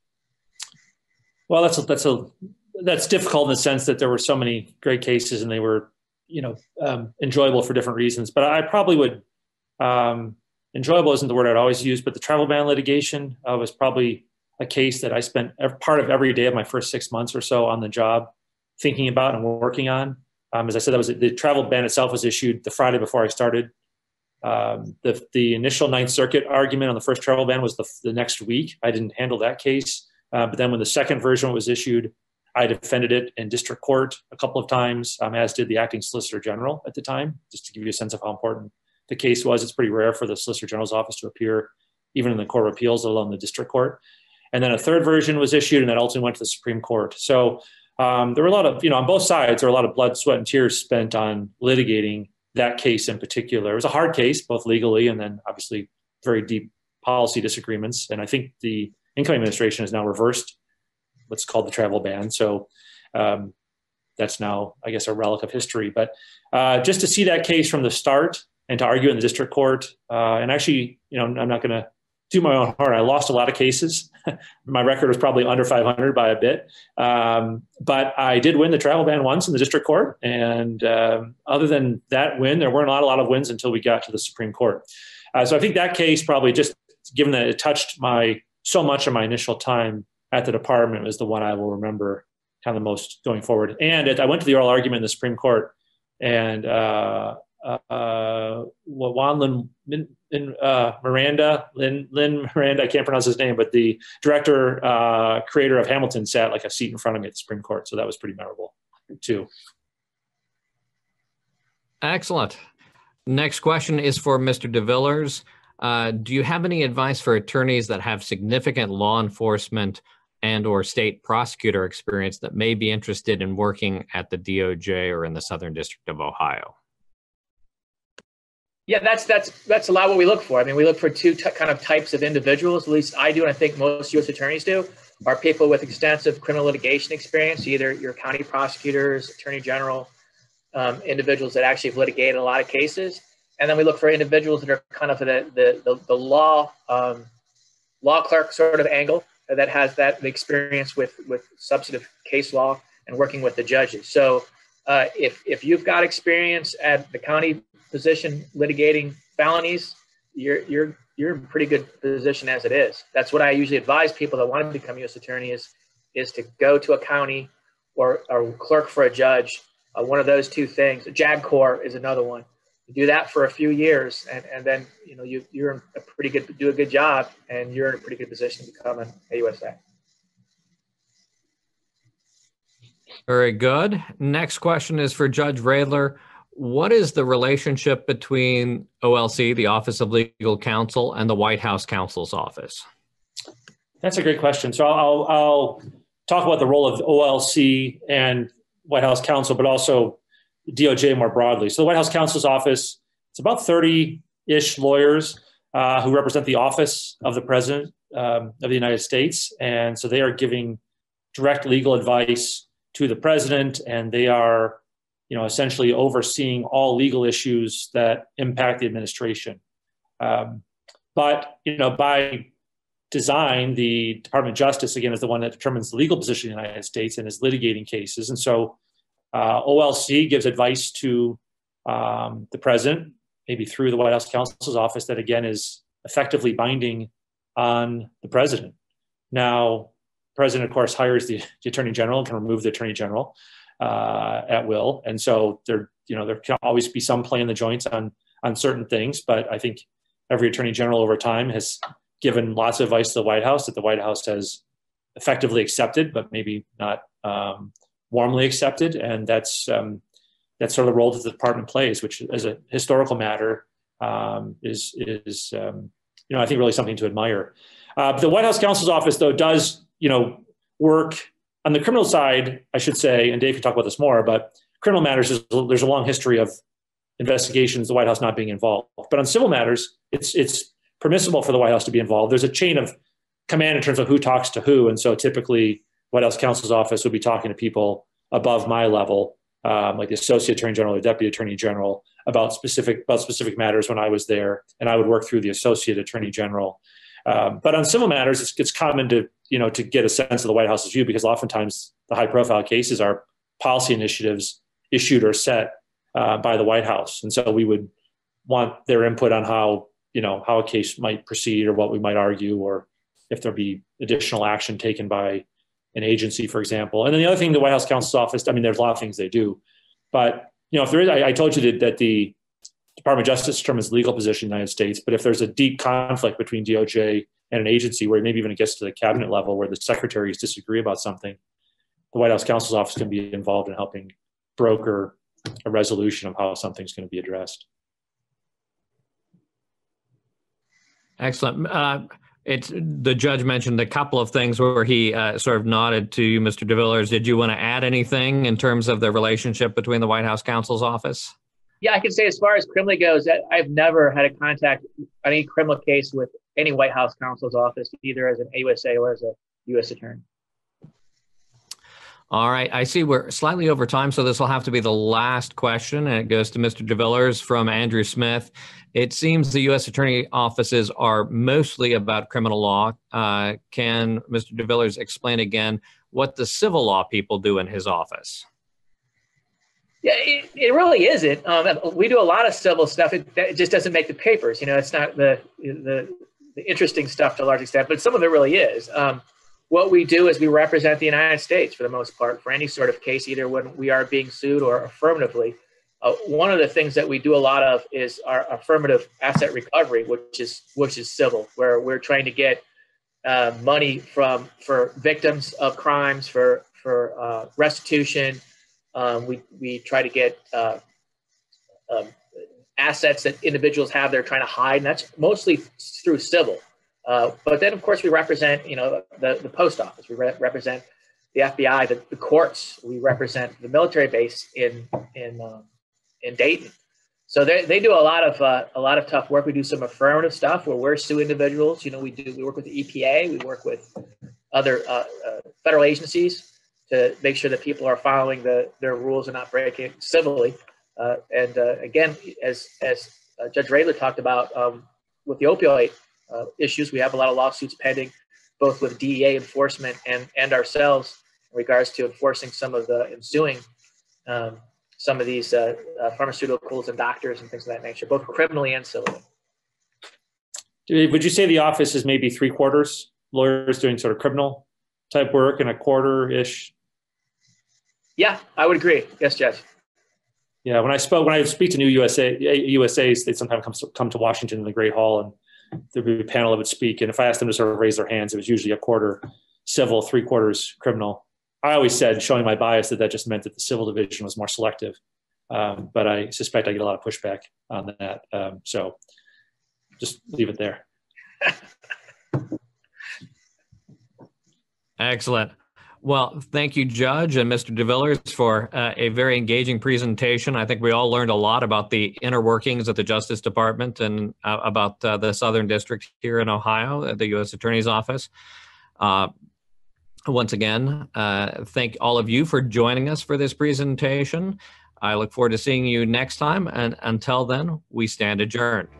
Well, that's difficult in the sense that there were so many great cases and they were, enjoyable for different reasons. But I probably would, enjoyable isn't the word I'd always use, but the travel ban litigation was probably a case that I spent part of every day of my first 6 months or so on the job thinking about and working on. As I said, the travel ban itself was issued the Friday before I started. The initial Ninth Circuit argument on the first travel ban was the next week. I didn't handle that case. But then when the second version was issued, I defended it in district court a couple of times, as did the acting Solicitor General at the time, just to give you a sense of how important the case was. It's pretty rare for the Solicitor General's office to appear even in the Court of Appeals, let alone the district court. And then a third version was issued, and that ultimately went to the Supreme Court. So there were a lot of, on both sides, there were a lot of blood, sweat, and tears spent on litigating that case in particular. It was a hard case, both legally and then obviously very deep policy disagreements. And I think the incoming administration has now reversed what's called the travel ban. So that's now, I guess, a relic of history. But just to see that case from the start and to argue in the district court, and actually, I'm not going to do my own horn. I lost a lot of cases. My record was probably under 500 by a bit. But I did win the travel ban once in the district court. And other than that win, there weren't a lot of wins until we got to the Supreme Court. So I think that case probably, just given that it touched so much of my initial time at the department, was the one I will remember kind of the most going forward. And I went to the oral argument in the Supreme Court, and Lin Miranda, I can't pronounce his name, but the director, creator of Hamilton, sat like a seat in front of me at the Supreme Court. So that was pretty memorable too. Excellent. Next question is for Mr. DeVillers. Do you have any advice for attorneys that have significant law enforcement and or state prosecutor experience that may be interested in working at the DOJ or in the Southern District of Ohio? Yeah, that's a lot what we look for. I mean, we look for two kind of types of individuals, at least I do, and I think most U.S. attorneys do, are people with extensive criminal litigation experience, either your county prosecutors, attorney general, individuals that actually have litigated a lot of cases. And then we look for individuals that are kind of the law clerk sort of angle that has that experience with substantive case law and working with the judges. So if you've got experience at the county position litigating felonies, you're in a pretty good position as it is. That's what I usually advise people that want to become U.S. attorney is is to go to a county or clerk for a judge. One of those two things. JAG Corps is another one. You do that for a few years, and then you're in a pretty good, do a good job, and you're in a pretty good position to become an AUSA. Very good. Next question is for Judge Radler. What is the relationship between OLC, the Office of Legal Counsel, and the White House Counsel's Office? That's a great question. So I'll talk about the role of OLC and White House Counsel, but also DOJ more broadly. So the White House Counsel's Office, it's about 30-ish lawyers who represent the office of the President of the United States. And so they are giving direct legal advice to the President, and they are essentially overseeing all legal issues that impact the administration. But by design, the Department of Justice, again, is the one that determines the legal position of the United States and is litigating cases. And so OLC gives advice to the President, maybe through the White House Counsel's Office, that, again, is effectively binding on the President. Now, the President, of course, hires the Attorney General and can remove the Attorney General at will. And so there can always be some play in the joints on certain things. But I think every Attorney General over time has given lots of advice to the White House that the White House has effectively accepted, but maybe not warmly accepted. And that's sort of the role that the department plays, which, as a historical matter, is I think really something to admire. The White House Counsel's Office, though, does work on the criminal side, I should say, and Dave can talk about this more, but criminal matters, there's a long history of investigations, the White House not being involved. But on civil matters, it's permissible for the White House to be involved. There's a chain of command in terms of who talks to who. And so typically, White House Counsel's Office would be talking to people above my level, like the Associate Attorney General or Deputy Attorney General, about specific matters when I was there, and I would work through the Associate Attorney General. But on civil matters, it's common to get a sense of the White House's view, because oftentimes the high-profile cases are policy initiatives issued or set by the White House, and so we would want their input on how a case might proceed, or what we might argue, or if there'll be additional action taken by an agency, for example. And then the other thing, the White House Counsel's Office, there's a lot of things they do, but if there is, I told you that the Department of Justice determines the legal position in the United States, but if there's a deep conflict between DOJ and an agency, where maybe even it gets to the cabinet level, where the secretaries disagree about something, the White House Counsel's Office can be involved in helping broker a resolution of how something's going to be addressed. Excellent. The judge mentioned a couple of things where he sort of nodded to you, Mr. DeVillers. Did you want to add anything in terms of the relationship between the White House Counsel's Office? Yeah, I can say as far as criminally goes, that I've never had a contact any criminal case with any White House Counsel's Office, either as an AUSA or as a U.S. attorney. All right. I see we're slightly over time, so this will have to be the last question, and it goes to Mr. DeVillers from Andrew Smith. It seems the U.S. Attorney offices are mostly about criminal law. Can Mr. DeVillers explain again what the civil law people do in his office? Yeah, it really isn't. We do a lot of civil stuff. It just doesn't make the papers. It's not the interesting stuff to a large extent, but some of it really is. What we do is we represent the United States for the most part for any sort of case, either when we are being sued or affirmatively. One of the things that we do a lot of is our affirmative asset recovery, which is civil, where we're trying to get money for victims of crimes, for restitution. We try to get assets that individuals have they're trying to hide, and that's mostly through civil. But then, of course, we represent the post office. We represent the FBI, the courts. We represent the military base in Dayton. So they do a lot of tough work. We do some affirmative stuff where we're sue individuals. We work with the EPA. We work with other federal agencies to make sure that people are following their rules and not breaking civilly. Again, as Judge Radler talked about with the opioid issues, we have a lot of lawsuits pending, both with DEA enforcement and ourselves in regards to enforcing some of the ensuing some of these pharmaceuticals and doctors and things of that nature, both criminally and civilly. Would you say the office is maybe 3/4 lawyers doing sort of criminal type work in a quarter-ish? Yeah, I would agree. Yes, Judge. Yeah, when I speak to new USAs, they sometimes come to Washington in the Great Hall, and there'd be a panel that would speak. And if I asked them to sort of raise their hands, it was usually a quarter civil, 3/4 criminal. I always said, showing my bias, that just meant that the civil division was more selective. But I suspect I get a lot of pushback on that. So just leave it there. Excellent. Well, thank you, Judge and Mr. DeVillers, for a very engaging presentation. I think we all learned a lot about the inner workings of the Justice Department and about the Southern District here in Ohio, the U.S. Attorney's Office. Once again, thank all of you for joining us for this presentation. I look forward to seeing you next time, and until then, we stand adjourned.